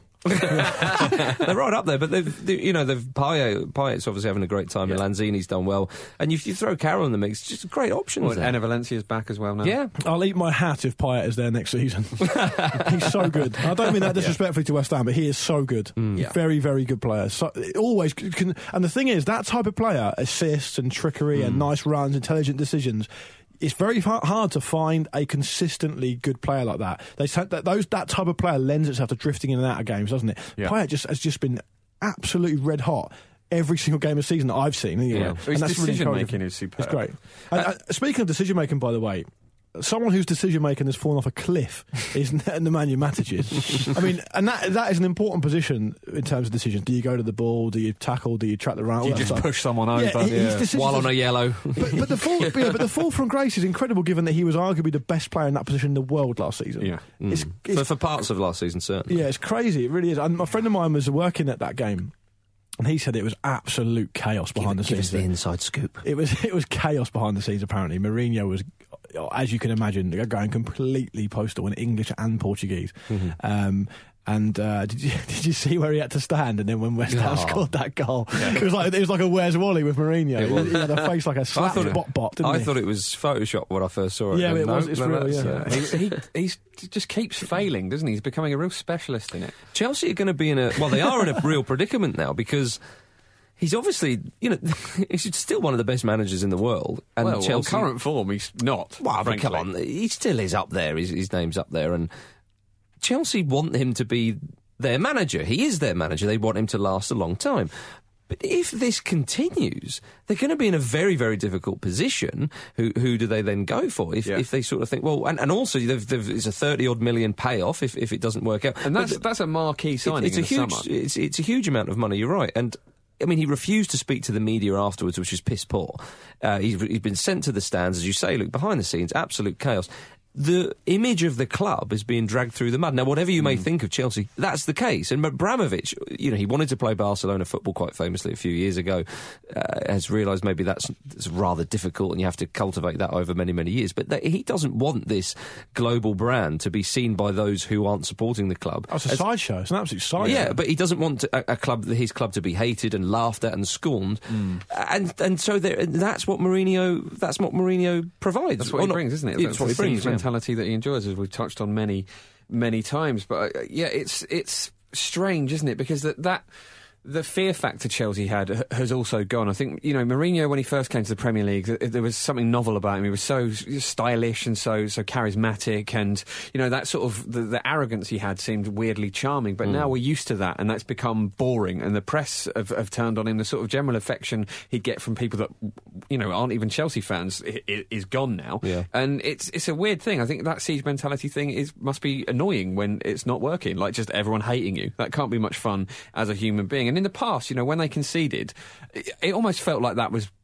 They're right up there, but they've, they, you know, they've Payet, Payet's obviously having a great time. and Lanzini's done well, and you, you throw Carroll in the mix, just great options. Well, there. Enner Valencia's back as well now. Yeah. I'll eat my hat if Payet is there next season. He's so good. I don't mean that disrespectfully to West Ham, but he is so good. Mm. He's Yeah. very, very good player. So, always can, and the thing is, that type of player, assists and trickery Mm. and nice runs, intelligent decisions. It's very fa- hard to find a consistently good player like that. They said that those that type of player lends itself to drifting in and out of games, doesn't it? Yeah. Payet just has just been absolutely red hot every single game of season that I've seen. You know, Yeah. and His that's really decision encouraging. making is superb. It's great. And, uh, speaking of decision making, by the way, someone whose decision making has fallen off a cliff is Nemanja Matic. I mean, and that that is an important position in terms of decisions. Do you go to the ball? Do you tackle? Do you track the route? Do you all that just stuff. push someone over? Yeah, he- his Yeah. decisions While on are- a yellow. But, but the fall, yeah, but the fall from grace is incredible, given that he was arguably the best player in that position in the world last season. Yeah. It's, Mm. it's, for, for parts of last season, certainly. yeah, it's crazy. It really is. And my friend of mine was working at that game, and he said it was absolute chaos behind the Give us scenes. the inside scoop. It was it was chaos behind the scenes. Apparently, Mourinho was, as you can imagine, going completely postal in English and Portuguese. Mm-hmm. Um, and uh, did you did you see where he had to stand? And then when West Ham Oh. scored that goal, it was like it was like a Where's Wally with Mourinho. It was. He had a face like a I slap thought it- bot bot. Didn't I he? thought it was Photoshop when I first saw it. Yeah, and it no, was- it's no, real, that's, yeah. uh, he, he, he's, he just keeps failing, doesn't he? He's becoming a real specialist in it. Chelsea are going to be in a well, they are in a real predicament now because he's obviously, you know, he's still one of the best managers in the world. And well, Chelsea, on current form, he's not. well, but frankly. come on, he still is up there. His, his name's up there, and Chelsea want him to be their manager. He is their manager. They want him to last a long time. But if this continues, they're going to be in a very, very difficult position. Who who do they then go for? If Yeah. if they sort of think, well, and, and also they've, they've, it's a thirty odd million payoff if, if it doesn't work out. And But that's that's a marquee it- signing it's in a the huge, summer. It's, it's a huge amount of money. You're right, and I mean he refused to speak to the media afterwards, which is piss poor. Uh, he's, he's been sent to the stands, as you say, Luke, behind the scenes, absolute chaos. The image of the club is being dragged through the mud. Now, whatever you may think of Chelsea, that's the case. And Abramovich, you know, he wanted to play Barcelona football quite famously a few years ago, uh, has realised maybe that's, that's rather difficult and you have to cultivate that over many, many years. But that, he doesn't want this global brand to be seen by those who aren't supporting the club. Oh, it's a as- sideshow. It's an absolute sideshow. yeah, but he doesn't want to, a, a club, his club, to be hated and laughed at and scorned, and and so there, that's what Mourinho. That's what Mourinho provides. That's what Or he not- brings, isn't it? It's That's what the he brings. siege Yeah. mentality that he enjoys, as we've touched on many, many times. But uh, yeah, it's it's strange, isn't it? Because that that. The fear factor Chelsea had h- has also gone. I think, you know, Mourinho, when he first came to the Premier League, th- there was something novel about him. He was so s- stylish and so so charismatic, and, you know, that sort of, the, the arrogance he had seemed weirdly charming. But Mm. now we're used to that, and that's become boring, and the press have, have turned on him. The sort of general affection he'd get from people that, you know, aren't even Chelsea fans i- i- is gone now. Yeah. And it's it's a weird thing. I think that siege mentality thing is must be annoying when it's not working, like just everyone hating you. That can't be much fun as a human being. And in the past, you know, when they conceded, it, it almost felt like that was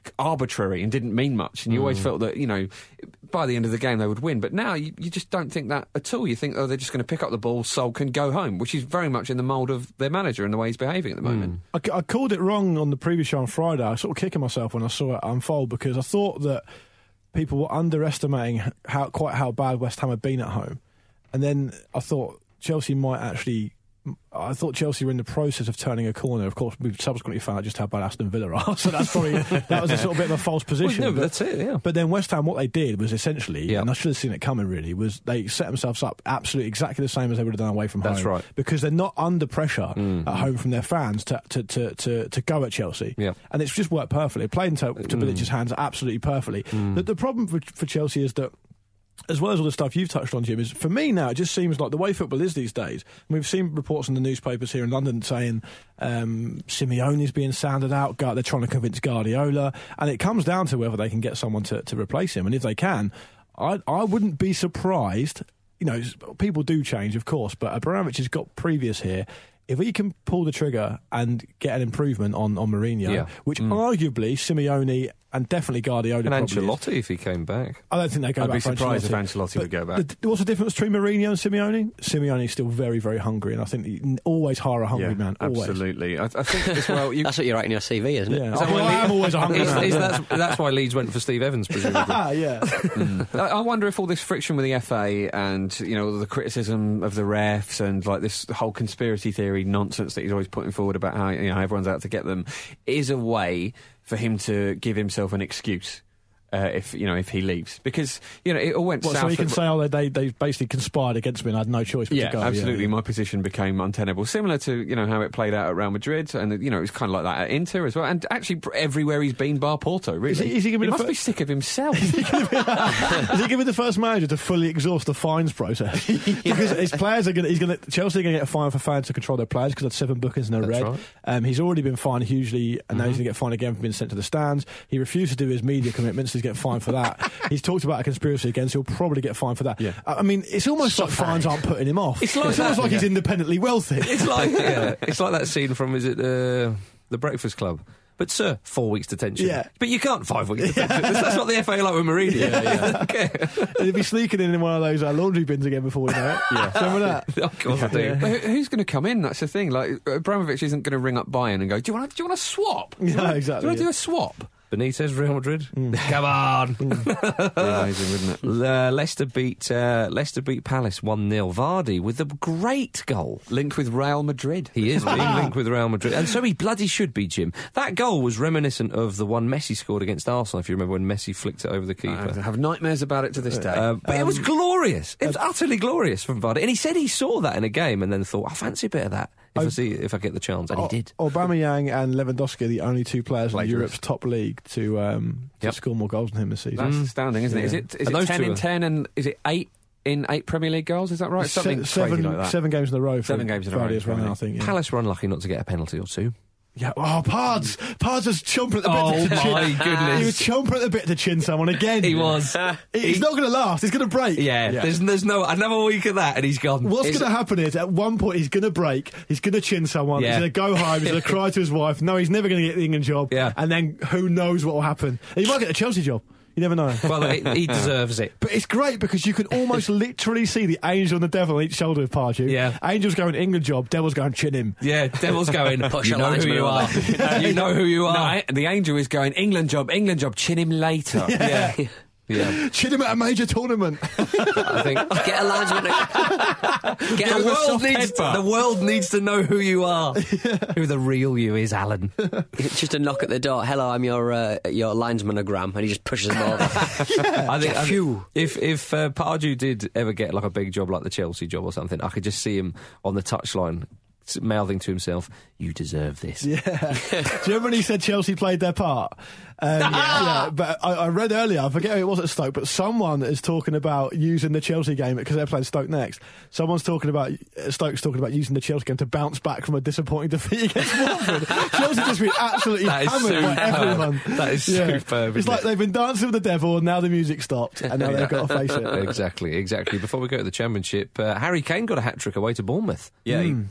arbitrary and didn't mean much, and you Mm. always felt that, you know, by the end of the game they would win. But now you, you just don't think that at all. You think, oh, they're just going to pick up the ball, sulk and go home, which is very much in the mould of their manager and the way he's behaving at the moment. I, I called it wrong on the previous show on Friday. I was sort of kicking myself when I saw it unfold, because I thought that people were underestimating how quite how bad West Ham had been at home, and then I thought Chelsea might actually. I thought Chelsea were in the process of turning a corner. Of course, we've subsequently found out just how bad Aston Villa are. So that's probably that was a sort of bit of a false position. Well, no, but, that's it. Yeah. But then West Ham, what they did was essentially, Yeah. and I should have seen it coming. Really, was they set themselves up absolutely exactly the same as they would have done away from That's home. right. Because they're not under pressure Mm. at home from their fans to to, to, to, to go at Chelsea. Yeah. And it's just worked perfectly. It played into to Mm. Bilic's hands absolutely perfectly. Mm. The, the problem for, for Chelsea is that, as well as all the stuff you've touched on, Jim, is for me now it just seems like the way football is these days. And we've seen reports in the newspapers here in London saying um, Simeone's being sounded out, they're trying to convince Guardiola, and it comes down to whether they can get someone to, to replace him. And if they can, I, I wouldn't be surprised. You know, people do change, of course, but Abramovich has got previous here. If he can pull the trigger and get an improvement on, on Mourinho, Yeah. which Mm. arguably Simeone and definitely Guardiola And probably is. Ancelotti, if he came back. I don't think they go I'd back be for surprised Ancelotti. if Ancelotti But would go back. The, what's the difference between Mourinho and Simeone? Simeone's still very, very hungry, and I think you can always hire a hungry Yeah, man. Always. absolutely. I, I think as well. You, That's what you write in your C V, isn't it? Yeah, Is that I, why I am Leeds- always a hungry Is- man. is that's, that's why Leeds went for Steve Evans, presumably. Ah, yeah. I I wonder if all this friction with the F A and, you know, the criticism of the refs and like this whole conspiracy theory nonsense that he's always putting forward about how, you know, everyone's out to get them is a way for him to give himself an excuse. Uh, if you know if he leaves, because you know it all went What, south. so he can at- say, "Oh, they they basically conspired against me, and I had no choice but yeah, to go." absolutely. Yeah. My position became untenable, similar to you know how it played out at Real Madrid, and you know it was kind of like that at Inter as well, and actually everywhere he's been, bar Porto. Really, Is he- is he gonna be the must fir- be sick of himself. Is he going to be the first manager to fully exhaust the fines process? Because his players are going. He's going to Chelsea are going to get a fine for fans to control their players because that's seven bookings in a That's red. right. Um, he's already been fined hugely, and now he's going to get fined again for being sent to the stands. He refused to do his media commitments. He's getting fined for that. He's talked about a conspiracy again, so he'll probably get fined for that. Yeah. I I mean, it's almost like fines aren't putting him off. It's like almost that, like he's yeah. independently wealthy. It's like yeah, it's like that scene from is it uh, the Breakfast Club? But sir, four weeks detention. Yeah. But you can't five weeks detention. That's not the F A like with Mourinho. Yeah, yeah. Okay. And he'll be sneaking in in one of those uh, laundry bins again before we know it. Yeah. Remember that? Of course I do. Yeah. But who- who's going to come in? That's the thing. Like Abramovich isn't going to ring up Bayern and go, "Do you want? Do you want to swap? Do you Yeah, wanna, exactly, Do you want to yeah. do a swap?" Benitez, Real Madrid. Come on. Amazing, wouldn't it? Uh, Leicester beat uh, Leicester beat Palace one nil. Vardy with a great goal. Linked with Real Madrid. He is being linked with Real Madrid. And so he bloody should be, Jim. That goal was reminiscent of the one Messi scored against Arsenal, if you remember when Messi flicked it over the keeper. I have nightmares about it to this day. Uh, but it was glorious. It was utterly glorious from Vardy. And he said he saw that in a game and then thought, I fancy a bit of that if I, see if I get the chance. And he did. Aubameyang and Lewandowski are the only two players in Plagiarist. Europe's top league to, um, to Yep. score more goals than him this season. That's astounding, isn't it? Is Yeah. it, is And it those ten two in are- ten and is it eight in eight Premier League goals? Is that right? Se- Something seven, crazy like that. seven games in a row. For Seven games in a row, Vardy as well, really. I think. Yeah. Palace were unlucky not to get a penalty or two. Yeah. Oh, Pards! Pards was chomping at the bit. Oh, to chin. my goodness. He was chomping at the bit to chin someone again. He was. He's not going to last. He's going to break. Yeah, There's, there's no another week of that and he's gone. What's It's- going to happen is, at one point, he's going to break, he's going to chin someone, Yeah. he's going to go home, he's going to cry to his wife, no, he's never going to get the England job, Yeah. and then who knows what will happen. And he might get a Chelsea job. You never know. Well, he, he deserves it. But it's great because you can almost literally see the angel and the devil on each shoulder of Pardew. Yeah. Angel's going England job, devil's going chin him. Yeah, Devil's going, Push you a know who linesman you are. over. You know who you are. No, the angel is going, England job, England job, chin him later. Yeah. Yeah. Chin him at a major tournament. I think Get a linesman. Get the a world, soft needs, headbutt. the world needs to know who you are. Who the real you is, Alan. Just a knock at the door. Hello, I'm your uh, your linesmanogram, and he just pushes them over. I think I think Phew. if if uh, Pardew did ever get like a big job like the Chelsea job or something, I could just see him on the touchline s- mouthing to himself, "You deserve this." Yeah. Do you remember when he said Chelsea played their part? Um, yeah, but I, I read earlier, I forget who it was at Stoke, but someone is talking about using the Chelsea game because they're playing Stoke next. Someone's talking about, uh, Stoke's talking about using the Chelsea game to bounce back from a disappointing defeat against Watford. Chelsea's just been absolutely That is hammered by superb. everyone. That is Yeah. superb, It's isn't like it? they've been dancing with the devil and now the music stopped and now they've got to face it. Exactly, exactly. Before we go to the Championship, uh, Harry Kane got a hat trick away to Bournemouth. Yeah, he, he needed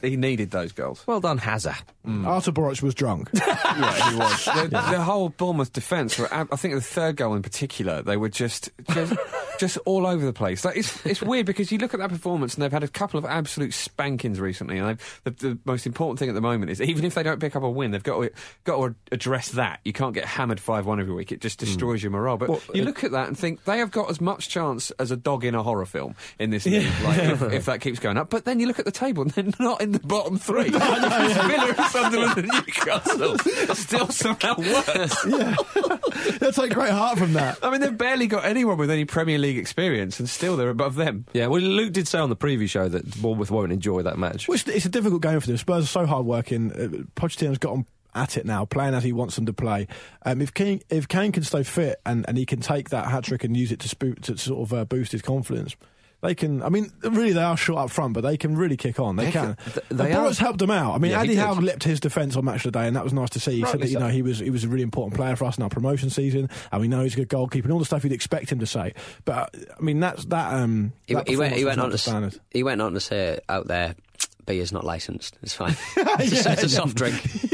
needed those goals. Well done, Hazard. Mm. Artur Boruc was drunk. Yeah, he was. The, Yeah. the whole Bournemouth defence were, ab- I think the third goal in particular, they were just just, just all over the place. Like, it's it's weird because you look at that performance and they've had a couple of absolute spankings recently, and they've, the, the most important thing at the moment is even if they don't pick up a win, they've got to, got to address that. You can't get hammered five one every week. It just destroys mm. your morale. But well, you uh, look at that and think they have got as much chance as a dog in a horror film in this league, yeah. like, if, if that keeps going up. But then you look at the table and they're not in the bottom three. Villa and Sunderland and Newcastle still somehow worse. Yeah. They'll take great heart from that. I mean, they've barely got anyone with any Premier League experience, and still they're above them. Yeah, well, Luke did say on the preview show that Bournemouth won't enjoy that match. Well, it's, it's a difficult game for them. Spurs are so hard working. Uh, Pochettino's got them at it now, playing as he wants them to play. Um, if Kane, if Kane can stay fit and, and he can take that hat trick and use it to, spo- to sort of uh, boost his confidence, they can. I mean, really, they are short up front, but they can really kick on. They, they can. Th- they Boruc's helped them out. I mean, yeah, Eddie Howe leapt his defence on Match of the Day, and that was nice to see. He right, said that you so. know he was he was a really important player for us in our promotion season, and we know he's a good goalkeeper and all the stuff you'd expect him to say. But I mean, that's that. Um, he, that he went. He went on to standard. He went on to say out there, beer is not licensed. It's fine. It's, yeah, a, it's a soft yeah. drink.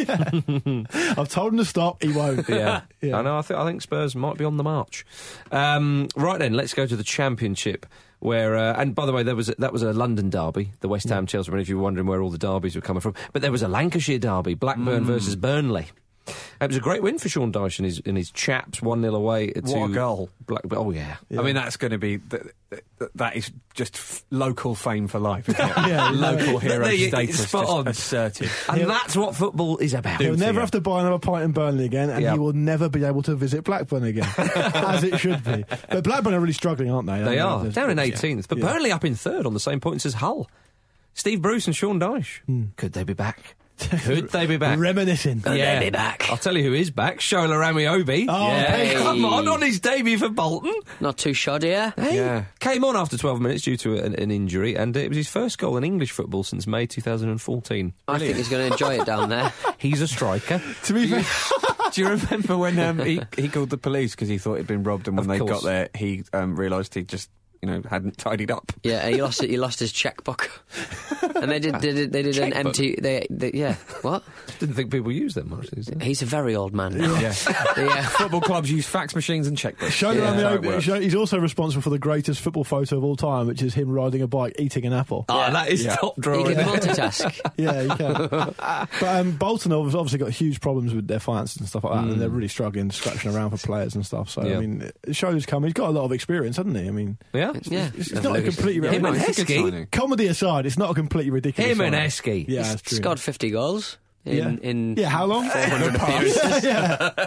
Yeah. I've told him to stop. He won't. Yeah. yeah. I know. I think I think Spurs might be on the march. Um, right then, let's go to the Championship. Where uh, and by the way, there was a, that was a London derby, the West Ham Chelsea. If you were wondering where all the derbies were coming from, but there was a Lancashire derby, Blackburn mm. versus Burnley. It was a great win for Sean Dyche and his, and his chaps, one nil away to what a goal. Blackburn. Oh, yeah. yeah. I mean, that's going to be... Th- th- th- that is just f- local fame for life, isn't it? yeah, local hero you, status spot just on. asserted. And He'll, that's what football is about. He'll never have to buy another pint in Burnley again, and yeah. he will never be able to visit Blackburn again, as it should be. But Blackburn are really struggling, aren't they? They I are. mean, Down in eighteenth, but yeah. Burnley up in third on the same points as Hull. Steve Bruce and Sean Dyche. Mm. Could they be back? Could they be back? Reminiscing. Could yeah. they be back? I'll tell you who is back. Shola Ramiobi. Oh, yeah. hey. Come on, on his debut for Bolton. Not too shoddy, yeah? Hey. Yeah. Came on after twelve minutes due to an, an injury, and it was his first goal in English football since May two thousand fourteen. I think he's going to enjoy it down there. He's a striker. To be fair... Do you remember when um, he, he called the police because he thought he'd been robbed, and when of they course. got there, he um, realised he just... you know, hadn't tidied up. Yeah, he lost it. He lost his checkbook, and they did. They did, they did an empty. They, they, yeah. What? Didn't think people used them much. He's a very old man now. Yeah. yeah. Football clubs use fax machines and checkbooks. Shola yeah. Ramiobi, he's also responsible for the greatest football photo of all time, which is him riding a bike, eating an apple. Oh, yeah. that is yeah. top drawer. He can multitask. yeah, he can. But um, Bolton have obviously got huge problems with their finances and stuff like that, mm. and they're really struggling, scratching around for players and stuff. So yeah. I mean, Shola's come. He's got a lot of experience, hasn't he? I mean, yeah, it's, yeah. It's, it's not a completely... Him and Heskey. Comedy aside, it's not a completely ridiculous... Him and Heskey. Yeah, that's true. He's got fifty goals in... Yeah, in yeah how long? four hundred appearances. yeah.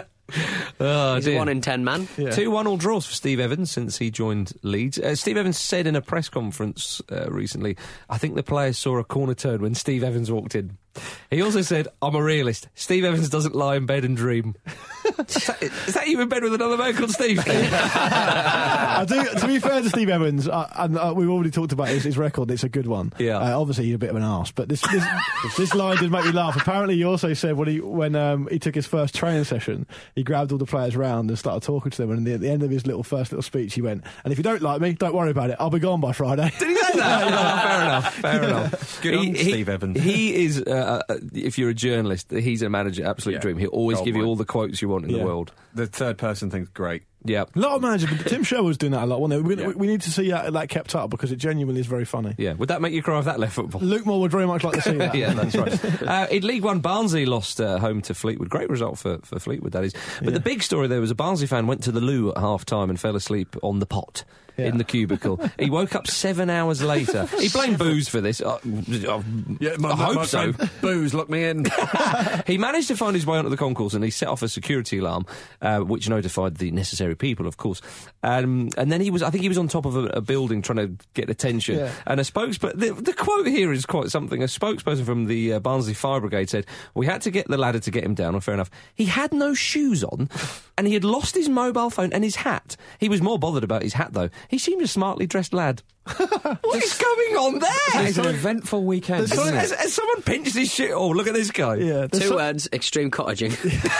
Oh, He's dear. a one in ten man. Yeah. Two one-all draws for Steve Evans since he joined Leeds. Uh, Steve Evans said in a press conference uh, recently, I think the players saw a corner turn when Steve Evans walked in. He also said, I'm a realist. Steve Evans doesn't lie in bed and dream. is, that, is that you in bed with another man called Steve? I do, to be fair to Steve Evans, uh, and uh, we've already talked about his, his record, it's a good one. Yeah. Uh, obviously, he's a bit of an arse, but this this, this line did make me laugh. Apparently, he also said when he when um, he took his first training session, he grabbed all the players round and started talking to them, and at the end of his little first little speech, he went, and if you don't like me, don't worry about it, I'll be gone by Friday. Did he say that? No, fair enough, fair yeah. enough. Good he, on he, Steve Evans. He is, uh, if you're a journalist, he's a manager, absolute yeah. dream. He'll always Gold give mine. you all the quotes you want in yeah. the world. The third person thing's great. Yeah. A lot of managers, but Tim Sherwood was doing that a lot, wasn't it? We, Yeah. we need to see that, that kept up because it genuinely is very funny. Yeah. Would that make you cry if that left football? Luke Moore would very much like to see that. yeah, that's right. uh, in League One, Barnsley lost uh, home to Fleetwood. Great result for, for Fleetwood, that is. But Yeah. the big story there was a Barnsley fan went to the loo at half-time and fell asleep on the pot. Yeah. In the cubicle. He woke up seven hours later. He blamed booze for this. Uh, uh, Yeah, my, I my, hope my so. friend Booze, lock me in. He managed to find his way onto the concourse and he set off a security alarm, uh, which notified the necessary people, of course. Um, and then he was, I think he was on top of a, a building trying to get attention. Yeah. And a spokesperson, the, the quote here is quite something. A spokesperson from the uh, Barnsley Fire Brigade said, we had to get the ladder to get him down. Well, fair enough. He had no shoes on and he had lost his mobile phone and his hat. He was more bothered about his hat, though. He seemed a smartly dressed lad. What is going on there? It's an eventful weekend, Has, isn't has, it? has someone pinched his shit? Oh, look at this guy. Yeah, Two some, words: extreme cottaging.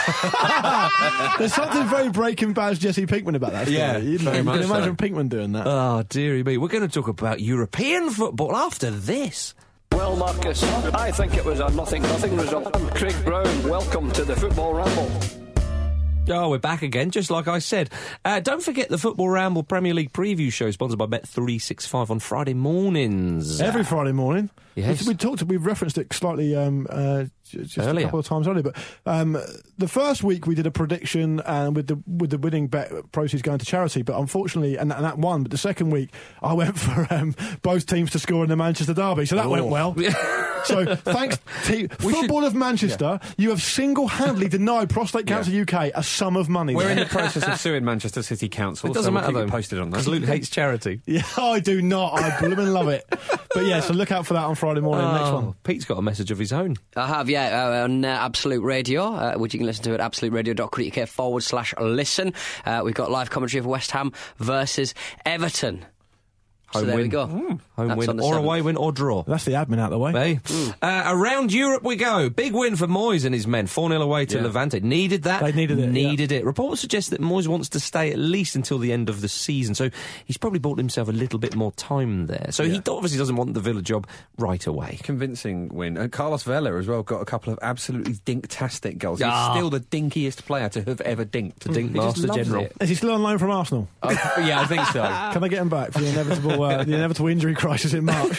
there's something very Breaking Bad's Jesse Pinkman about that story. Yeah, you, know, very you much can imagine so. Pinkman doing that. Oh, dearie me. We're going to talk about European football after this. Well, Marcus, I think it was a nothing-nothing result. I'm Craig Brown. Welcome to the Football Ramble. Oh, we're back again, just like I said. Uh, don't forget the Football Ramble Premier League preview show, sponsored by Bet three sixty-five on Friday mornings. Every Friday morning. Yes. We, we talked, we've referenced it slightly um, uh, just Earlier. a couple of times earlier, but um, the first week we did a prediction and with the with the winning bet proceeds going to charity, but unfortunately, and, and that won. But the second week I went for um, both teams to score in the Manchester derby, so that Oh. went well. So thanks, team Football of Manchester, you have single-handedly denied Prostate Cancer U K a sum of money. We're in the process of suing Manchester City Council. It doesn't so we'll matter, keep you though, posted on that. because Luke hates charity. Yeah, I do not. I blooming love it. But yeah, so look out for that on Friday morning. Oh, Next one. Pete's got a message of his own. I have, yeah, uh, on uh, Absolute Radio, uh, which you can listen to at absoluteradio.co.uk forward slash listen. Uh, we've got live commentary of West Ham versus Everton. So Home there win. we go. Mm. Home That's win, on the or seventh. away win, or draw. That's the admin out of the way. Hey. Uh, around Europe we go. Big win for Moyes and his men. four nil away to Yeah. Levante. Needed that. They needed it, Needed it. Reports suggest that Moyes wants to stay at least until the end of the season, so he's probably bought himself a little bit more time there. So he obviously doesn't want the Villa job right away. Convincing win. And Carlos Vela as well got a couple of absolutely dinktastic goals. He's Ah. still the dinkiest player to have ever dinked. The dink He just master loves general. it. Is he still on loan from Arsenal? Uh, yeah, I think so. Can I get him back for the inevitable uh, the inevitable injury crisis in March?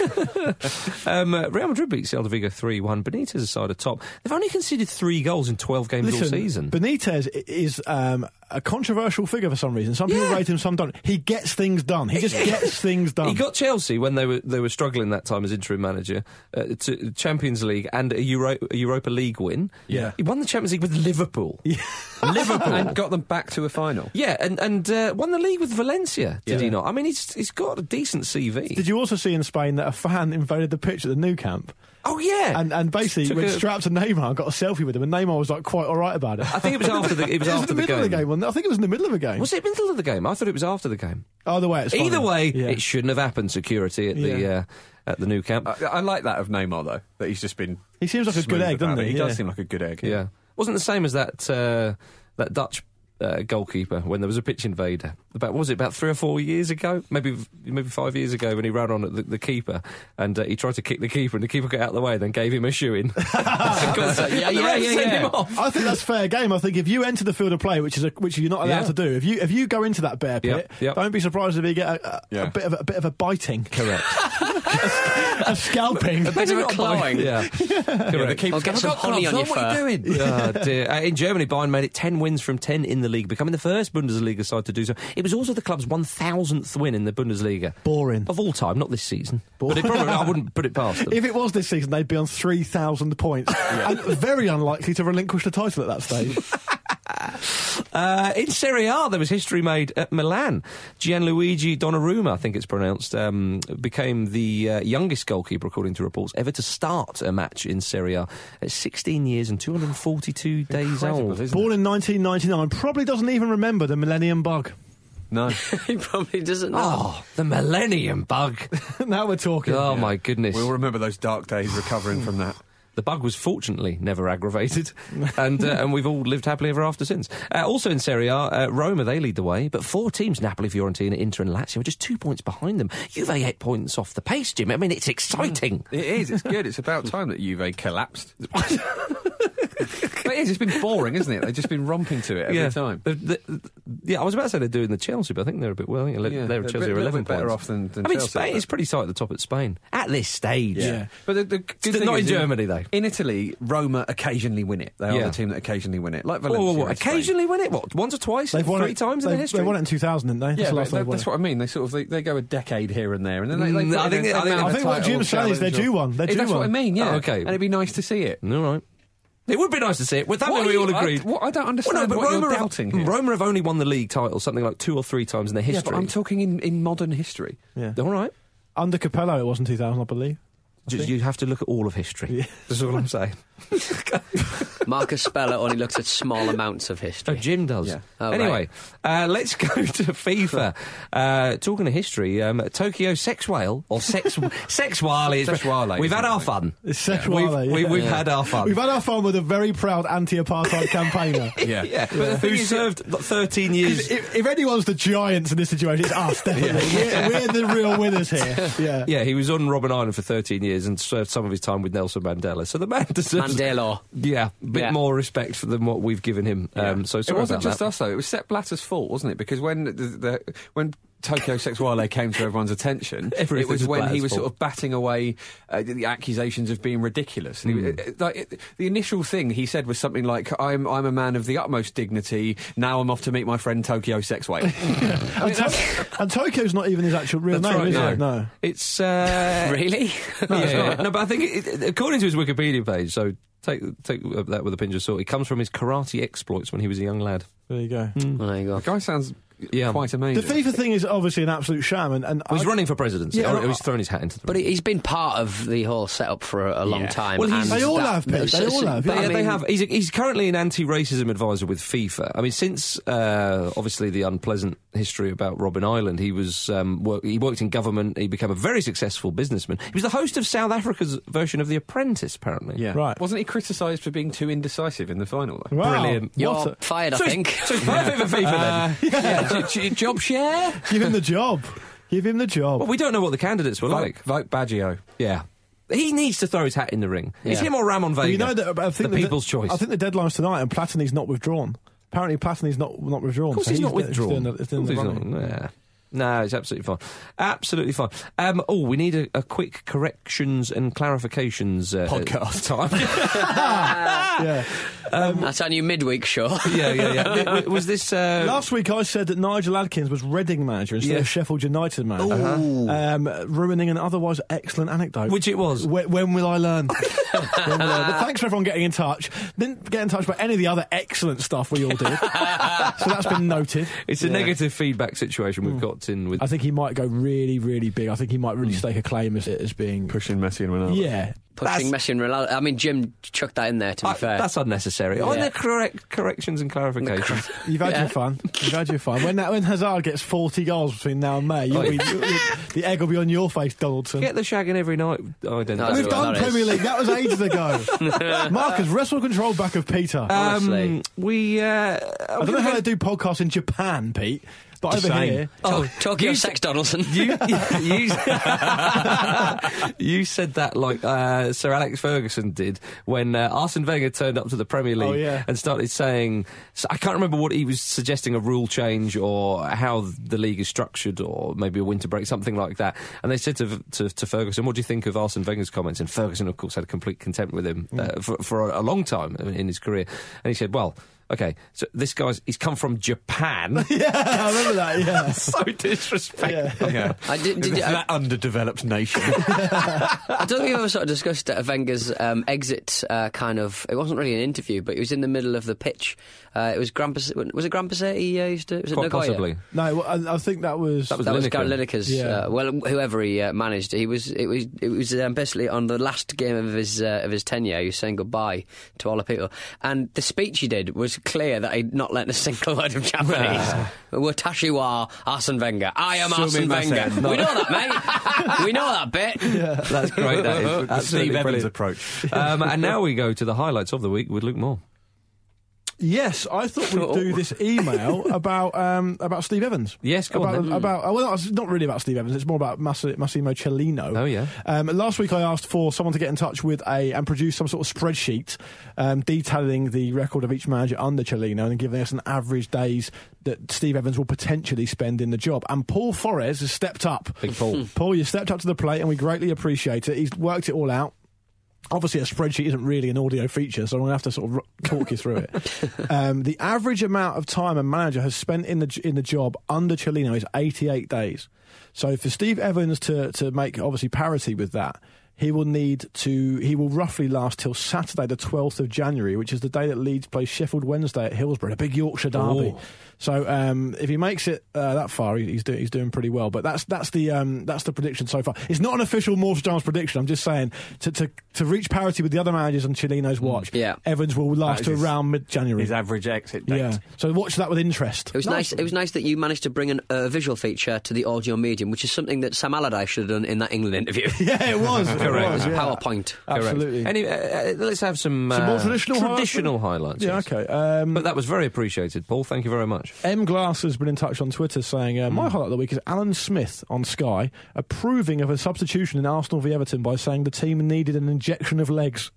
um, uh, Real Madrid beat Celta Vigo three one. Benitez aside atop. They've only conceded three goals in twelve games all Listen, season. Benitez i- is um, a controversial figure for some reason. Some people rate him, some don't. He gets things done. He just gets things done. He got Chelsea when they were they were struggling that time as interim manager uh, to Champions League and a, Euro, a Europa League win. Yeah. He won the Champions League with Liverpool. Liverpool. And got them back to a final. Yeah, and and uh, won the league with Valencia. Did Yeah. he not? I mean, he's he's got a decent C V. Did you also see in Spain that a fan invaded the pitch at the Nou Camp? Oh yeah, and and basically Took went a- strapped to Neymar and got a selfie with him, and Neymar was like quite all right about it. I think it was after the it was It after in the the middle of the game. game. wasn't it? I think it was in the middle of the game. Was it middle of the game? I thought it was after the game. Either way, it's fine. Either way, Yeah. it shouldn't have happened. Security at the Yeah. uh, at the Nou Camp. I, I like that of Neymar, though, that he's just been... He seems like a good smooth egg, doesn't about he? it. He Yeah. does seem like a good egg. Yeah, wasn't the same as that uh, that Dutch uh, goalkeeper when there was a pitch invader. About what was it about three or four years ago? Maybe maybe five years ago when he ran on at the, the keeper and uh, he tried to kick the keeper and the keeper got out of the way, then gave him a shoeing. yeah, yeah, yeah. I think that's fair game. I think if you enter the field of play, which is a, which you're not allowed Yeah. to do, if you if you go into that bear pit, Yep, yep. don't be surprised if you get a, a, Yeah. a bit of a, a bit of a biting, Correct. a scalping, A bit of a clawing. Yeah. Yeah, the keeper's Or get going, some "I've got honey on gloves your What fur." are you doing? Oh, dear. Uh, in Germany, Bayern made it ten wins from ten in the league, becoming the first Bundesliga side to do so. It was also the club's one thousandth win in the Bundesliga. Boring. Of all time, not this season. But it probably, I wouldn't put it past them. If it was this season, they'd be on three thousand points, and very unlikely to relinquish the title at that stage. Uh, in Serie A, there was history made at Milan. Gianluigi Donnarumma, I think it's pronounced, um, became the uh, youngest goalkeeper, according to reports, ever to start a match in Serie A at sixteen years and two hundred forty-two days old. Born in nineteen ninety-nine, probably doesn't even remember the Millennium Bug. No. He probably doesn't know. Oh, the Millennium Bug. Now we're talking. Oh, my goodness. We'll remember those dark days recovering from that. The bug was fortunately never aggravated, and uh, and we've all lived happily ever after since. Uh, also in Serie A, uh, Roma, they lead the way, but four teams, Napoli, Fiorentina, Inter and Lazio, are just two points behind them. Juve eight points off the pace, Jim. I mean, it's exciting. It is, it's good. It's about time that Juve collapsed. But it is, it's been boring, isn't it? They've just been romping to it every yeah. time. The, the, yeah, I was about to say they're doing the Chelsea, but I think they're a bit well. I think Yeah, they're they're Chelsea a are bit- eleven little bit better points off than- than I mean, Chelsea, Spain but- is pretty tight at the top at Spain at this stage. Yeah. But the, the good Still thing not is in Germany, though. In Italy, Roma occasionally win it. They are Yeah. the team that occasionally win it. Like Whoa, Valencia. whoa, whoa. in Spain. Occasionally win it? What? Once or twice? They've won Three it, times in they, their history? They won it in two thousand, didn't they? That's Yeah, the but last time that, they won that's it. what I mean. They sort of they, they go a decade here and there, and then they. they Mm, put I in think a- they- I they think- mount I a think what title Jim's saying is they're challenge due or- one. They're That's due what I one. mean, yeah. Oh, okay. And it'd be nice to see it. All right. It would be nice to see it. With that, What we are all you- I- agreed. what- I don't Well, understand no, but what you're Roma doubting have, here. Roma have only won the league title something like two or three times in their Yeah, history. but I'm talking in, in modern history. Yeah. All right. Under Capello, it was in two thousand, I believe. I Just, think. you have to look at all of history. Yeah. That's all I'm saying. Marcus Speller only looks at small amounts of Oh, history. Jim does. Yeah. Oh, anyway, uh, let's go to FIFA. uh, talking of history, um, Tokyo Sex Whale, or Sex Sex Wale. it's- Sex Wale, We've had isn't our it? fun. It's Sex We've, Wale, we, yeah. we've Yeah. had our fun. We've had our fun with a very proud anti-apartheid campaigner. Yeah. yeah. But the thing Who is, served thirteen years. If, if anyone's the giants in this situation, it's us, definitely. We're, we're the real winners here. Yeah. Yeah, he was on Robben Island for thirteen years. years and served some of his time with Nelson Mandela. So the man deserves... Mandela. Yeah, a bit Yeah. more respect for than what we've given him. Um, so it sorry wasn't about just that. us though. It was Sepp Blatter's fault, wasn't it? Because when the, the when Tokyo Sexuale came to everyone's attention, Everything it was was when he Blatter's was fault. sort of batting away uh, the accusations of being ridiculous. And he- Mm. uh, like, it- the initial thing he said was something like, "I'm I'm a man of the utmost dignity. Now I'm off to meet my friend Tokyo Sexway." and, to- and Tokyo's not even his actual real That's name, right, is no. it? No. It's uh, Really? yeah, yeah. No, but I think it, it, according to his Wikipedia page, so take take that with a pinch of salt. It comes from his karate exploits when he was a young lad. There you go. There you go. The guy sounds Yeah. quite The amazing. FIFA thing is obviously an absolute sham, and, and Well, he's I- running for presidency. Yeah, or he's throwing his hat into the But he- he's been part of the whole setup for a, a long Yeah. time. Well, he's- and They all that- have, Pete. They all have, But yeah. yeah, I they mean- have. He's, a, he's currently an anti-racism advisor with FIFA. I mean, since uh, obviously the unpleasant history about Robben Island, he was um, work, he worked in government. He became a very successful businessman. He was the host of South Africa's version of The Apprentice, apparently. yeah, Right. Wasn't he criticised for being too indecisive in the final? Though? Wow. Brilliant. You're What a- fired, I So think. he's, so he's perfect for FIFA then. Yeah, j- j- job share. Give him the job. Give him the job. Well, we don't know what the candidates were Vote, like. vote Baggio. Yeah. He needs to throw his hat in the ring. It's Yeah. him or Ramon Vega. Well, you know that I think the the people's choice. I think the deadline's tonight, and Platini's not withdrawn. Apparently, Platini's not not withdrawn. Of course so he's not doing- withdrawn. doing the- he's doing Of the course he's running. not. Yeah. No, it's absolutely fine. Absolutely fine. Um, oh, we need a, a quick corrections and clarifications uh, Podcast. time. Yeah. That's our new midweek show. yeah, yeah, yeah. W- w- Was this... Uh, Last week I said that Nigel Adkins was Reading manager instead Yeah. of Sheffield United manager, um, ruining an otherwise excellent anecdote. Which it was. When, when will I learn? When will I- But thanks for everyone getting in touch. Didn't get in touch about any of the other excellent stuff we all did. So that's been noted. It's a negative feedback situation we've got in with... I think he might go really, really big. I think he might really stake a claim as as being Pushing Messi and Ronaldo. Yeah. Pushing Messi and Ronaldo. I mean, Jim chucked that in there, to be Uh, fair. that's unnecessary. On Yeah. the correct corrections and clarifications. You've had Yeah. your fun. You've had your fun. When that, when Hazard gets forty goals between now and May, you'll be, you, you, the egg will be on your face, Donaldson. Get the shagging every night. Oh, I don't know. No, We've That's what done that Premier is. League. That was ages ago. Marcus, wrestle control back of Peter. Honestly. Um, we... Uh, I don't know how they do podcasts in Japan, Pete, but over Same. here... Oh, Tokyo you Sex Donaldson. You, you, you said that like uh, Sir Alex Ferguson did when uh, Arsene Wenger turned up to the Premier League Oh, yeah. and started saying, so I can't remember what he was suggesting, a rule change or how the league is structured or maybe a winter break, something like that. And they said to, to, to Ferguson, what do you think of Arsene Wenger's comments? And Ferguson, of course, had complete contempt with him uh, for, for a, a long time in his career. And he said, well... Okay, so this guy's, he's come from Japan. Yeah, I remember that, yeah. So disrespectful. Yeah. I did, did you, that underdeveloped nation. I don't think we've ever sort of discussed uh, Wenger's um, exit uh, kind of... It wasn't really an interview, but he was in the middle of the pitch. Uh, it was Grand Pas- Was it Grand Passetti he uh, used to... Was it Quite Nagoya? possibly. No, well, I, I think that was... That was That was Lineker. Gary Lineker's. Yeah. Uh, well, whoever he uh, managed, he was. It was. It was um, basically on the last game of his uh, of his tenure. He was saying goodbye to all the people, and the speech he did was clear that he'd not learned a single word of Japanese. Watashi wa Arsene Wenger. I am Arsene Wenger. We know that, mate. We know that bit. That's great. That is The absolutely Steve Evans brilliant. approach. Um, and now we go to the highlights of the week with Luke Moore. Yes, I thought we'd do this email about um, about Steve Evans. Yes, go on about, then. about uh, well, it's not really about Steve Evans. It's more about Massi- Massimo Cellino. Oh, yeah. Um, last week I asked for someone to get in touch with a and produce some sort of spreadsheet um, detailing the record of each manager under Cellino and giving us an average days that Steve Evans will potentially spend in the job. And Paul Forres has stepped up. Big Paul. Paul, you stepped up to the plate, and we greatly appreciate it. He's worked it all out. Obviously, a spreadsheet isn't really an audio feature, so I'm going to have to sort of r- talk you through it. Um, the average amount of time a manager has spent in the in the job under Cellino is eighty-eight days. So for Steve Evans to to make obviously parity with that, he will need to. He will roughly last till Saturday, the twelfth of January, which is the day that Leeds plays Sheffield Wednesday at Hillsborough, a big Yorkshire derby. Ooh. So um, if he makes it uh, that far, he, he's doing he's doing pretty well. But that's that's the um, that's the prediction so far. It's not an official Mortal Giants prediction. I'm just saying to, to to reach parity with the other managers on Cellino's watch. Yeah. Evans will last That to is his- around mid-January. His average exit date. Yeah. So watch that with interest. It was nice. It was nice that you managed to bring a uh, visual feature to the audio medium, which is something that Sam Allardyce should have done in that England interview. Yeah, it was. Can Correct. it was, yeah. PowerPoint. Absolutely. Correct. Anyway, uh, let's have some, Some uh, more traditional traditional highlights? highlights. Yeah, yes. okay. Um, but that was very appreciated, Paul. Thank you very much. M. Glass has been in touch on Twitter saying, uh, my highlight of the week is Alan Smith on Sky approving of a substitution in Arsenal v Everton by saying the team needed an injection of legs.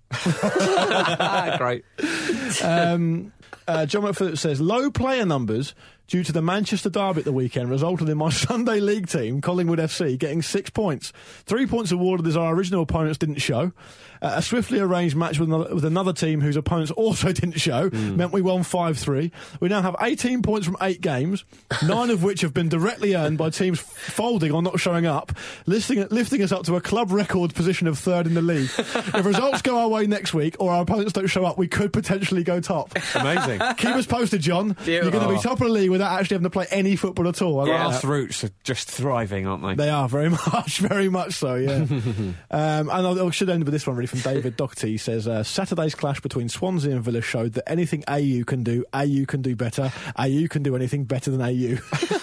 Great. Um, uh, John McPhillips says, low player numbers due to the Manchester derby at the weekend resulted in my Sunday league team, Collingwood F C, getting six points. Three points awarded as our original opponents didn't show. Uh, a swiftly arranged match with another, with another team whose opponents also didn't show mm. meant we won five three. We now have eighteen points from eight games, nine of which have been directly earned by teams folding or not showing up, lifting, lifting us up to a club record position of third in the league. If results go our way next week or our opponents don't show up, we could potentially go top. Amazing. Keep us posted, John. Beautiful. You're going to be top of the league without actually having to play any football at all. I like that. Grassroots are just thriving, aren't they? They are, very much, very much so, yeah. um, and I, I should end with this one, really, from David Doherty. He says, uh, Saturday's clash between Swansea and Villa showed that anything A U can do, A U can do better. A U can do anything better than A U.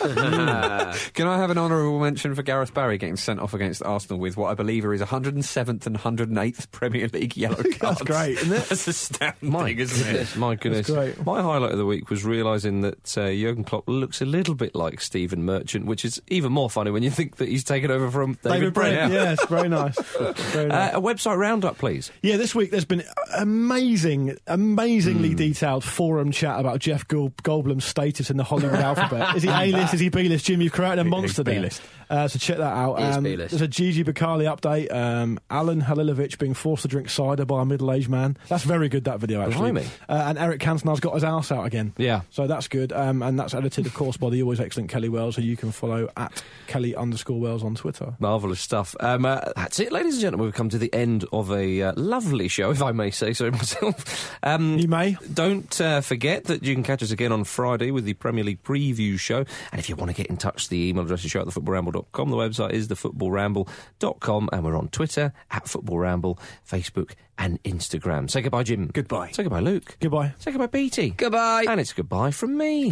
Can I have an honourable mention for Gareth Barry getting sent off against Arsenal with what I believe are his one hundred seventh and one hundred eighth Premier League yellow cards? That's great, isn't it? That's astounding, My isn't goodness, it? my goodness. great. My highlight of the week was realising that uh, Jurgen Klopp looks a little bit like Stephen Merchant, which is even more funny when you think that he's taken over from David, David Brent, Brent. yes, very nice. Very nice. Uh, a website roundup, please. Yeah, this week there's been amazing, amazingly Mm. detailed forum chat about Jeff Gold- Goldblum's status in the Hollywood alphabet. Is he A-list? Is he B-list? Jim, you've created a monster there. B-list. Uh, so check that out. He is Um, B-list. there's a Gigi Bacali update. Um, Alan Halilovic being forced to drink cider by a middle-aged man. That's very good, that video, actually. Blimey. Uh, and Eric Cantona's got his arse out again. Yeah. So that's good. Um, and that's edited, of course, by the always excellent Kelly Wells, who you can follow at Kelly underscore Wells on Twitter. Marvellous stuff. Um, uh, that's it, ladies and gentlemen. We've come to the end of a uh, lovely show, if I may say so myself. Um, you may. Don't uh, forget that you can catch us again on Friday with the Premier League preview show. And if you want to get in touch, the email address is show at the football ramble dot com. The website is the football ramble dot com. And we're on Twitter, at Football Ramble, Facebook and Instagram. Say goodbye, Jim. Goodbye. Say goodbye, Luke. Goodbye. Say goodbye, Beatty. Goodbye. And it's goodbye from me.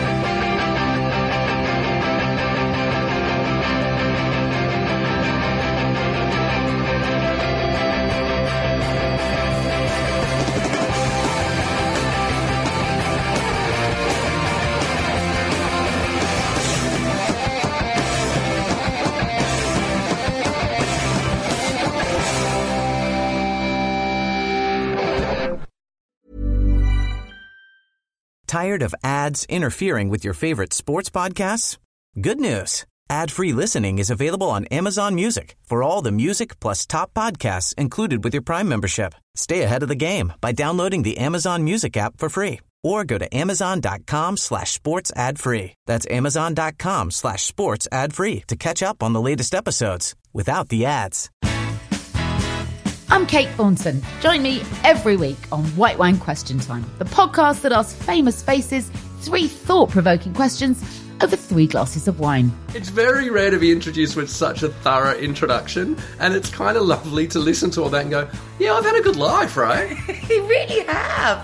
Tired of ads interfering with your favorite sports podcasts? Good news. Ad-free listening is available on Amazon Music for all the music plus top podcasts included with your Prime membership. Stay ahead of the game by downloading the Amazon Music app for free or go to amazon.com slash sports ad free. That's amazon.com slash sports ad free to catch up on the latest episodes without the ads. I'm Kate Thornton. Join me every week on White Wine Question Time, the podcast that asks famous faces three thought-provoking questions over three glasses of wine. It's very rare to be introduced with such a thorough introduction, and it's kind of lovely to listen to all that and go, yeah, I've had a good life, right? You really have.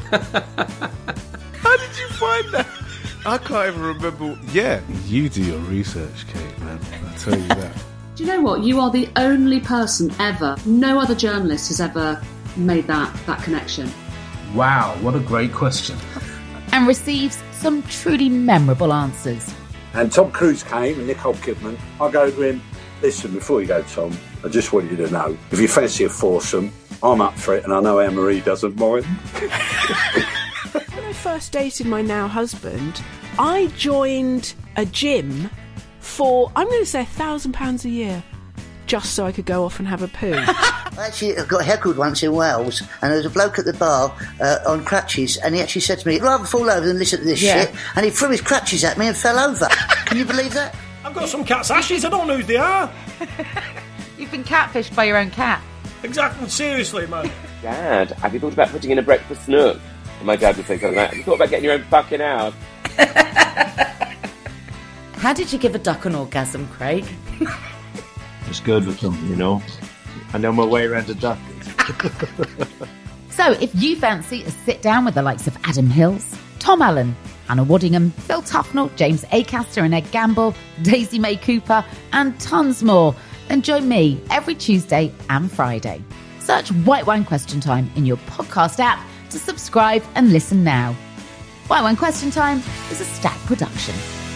How did you find that? I can't even remember. Yeah, you do your research, Kate, man. I tell you that. Do you know what? You are the only person ever, no other journalist has ever made that, that connection. Wow, what a great question. And receives some truly memorable answers. And Tom Cruise came and Nicole Kidman. I go to him, listen, before you go, Tom, I just want you to know, if you fancy a foursome, I'm up for it, and I know Anne-Marie doesn't mind. When I first dated my now husband, I joined a gym for, I'm going to say, a thousand pounds a year, just so I could go off and have a poo. I actually got heckled once in Wales, and there was a bloke at the bar uh, on crutches, and he actually said to me, I'd rather fall over than listen to this Yeah. shit, and he threw his crutches at me and fell over. Can you believe that? I've got some cat's ashes, I don't know who they are. You've been catfished by your own cat. Exactly, seriously, man. Dad, have you thought about putting in a breakfast nook? And my dad would think something like that. Have you thought about getting your own fucking house? How did you give a duck an orgasm, Craig? It's good with them, you know. I know my way around a duck. So if you fancy a sit down with the likes of Adam Hills, Tom Allen, Hannah Waddingham, Phil Tufnell, James Acaster and Ed Gamble, Daisy May Cooper, and tons more, then join me every Tuesday and Friday. Search White Wine Question Time in your podcast app to subscribe and listen now. White Wine Question Time is a Stack production.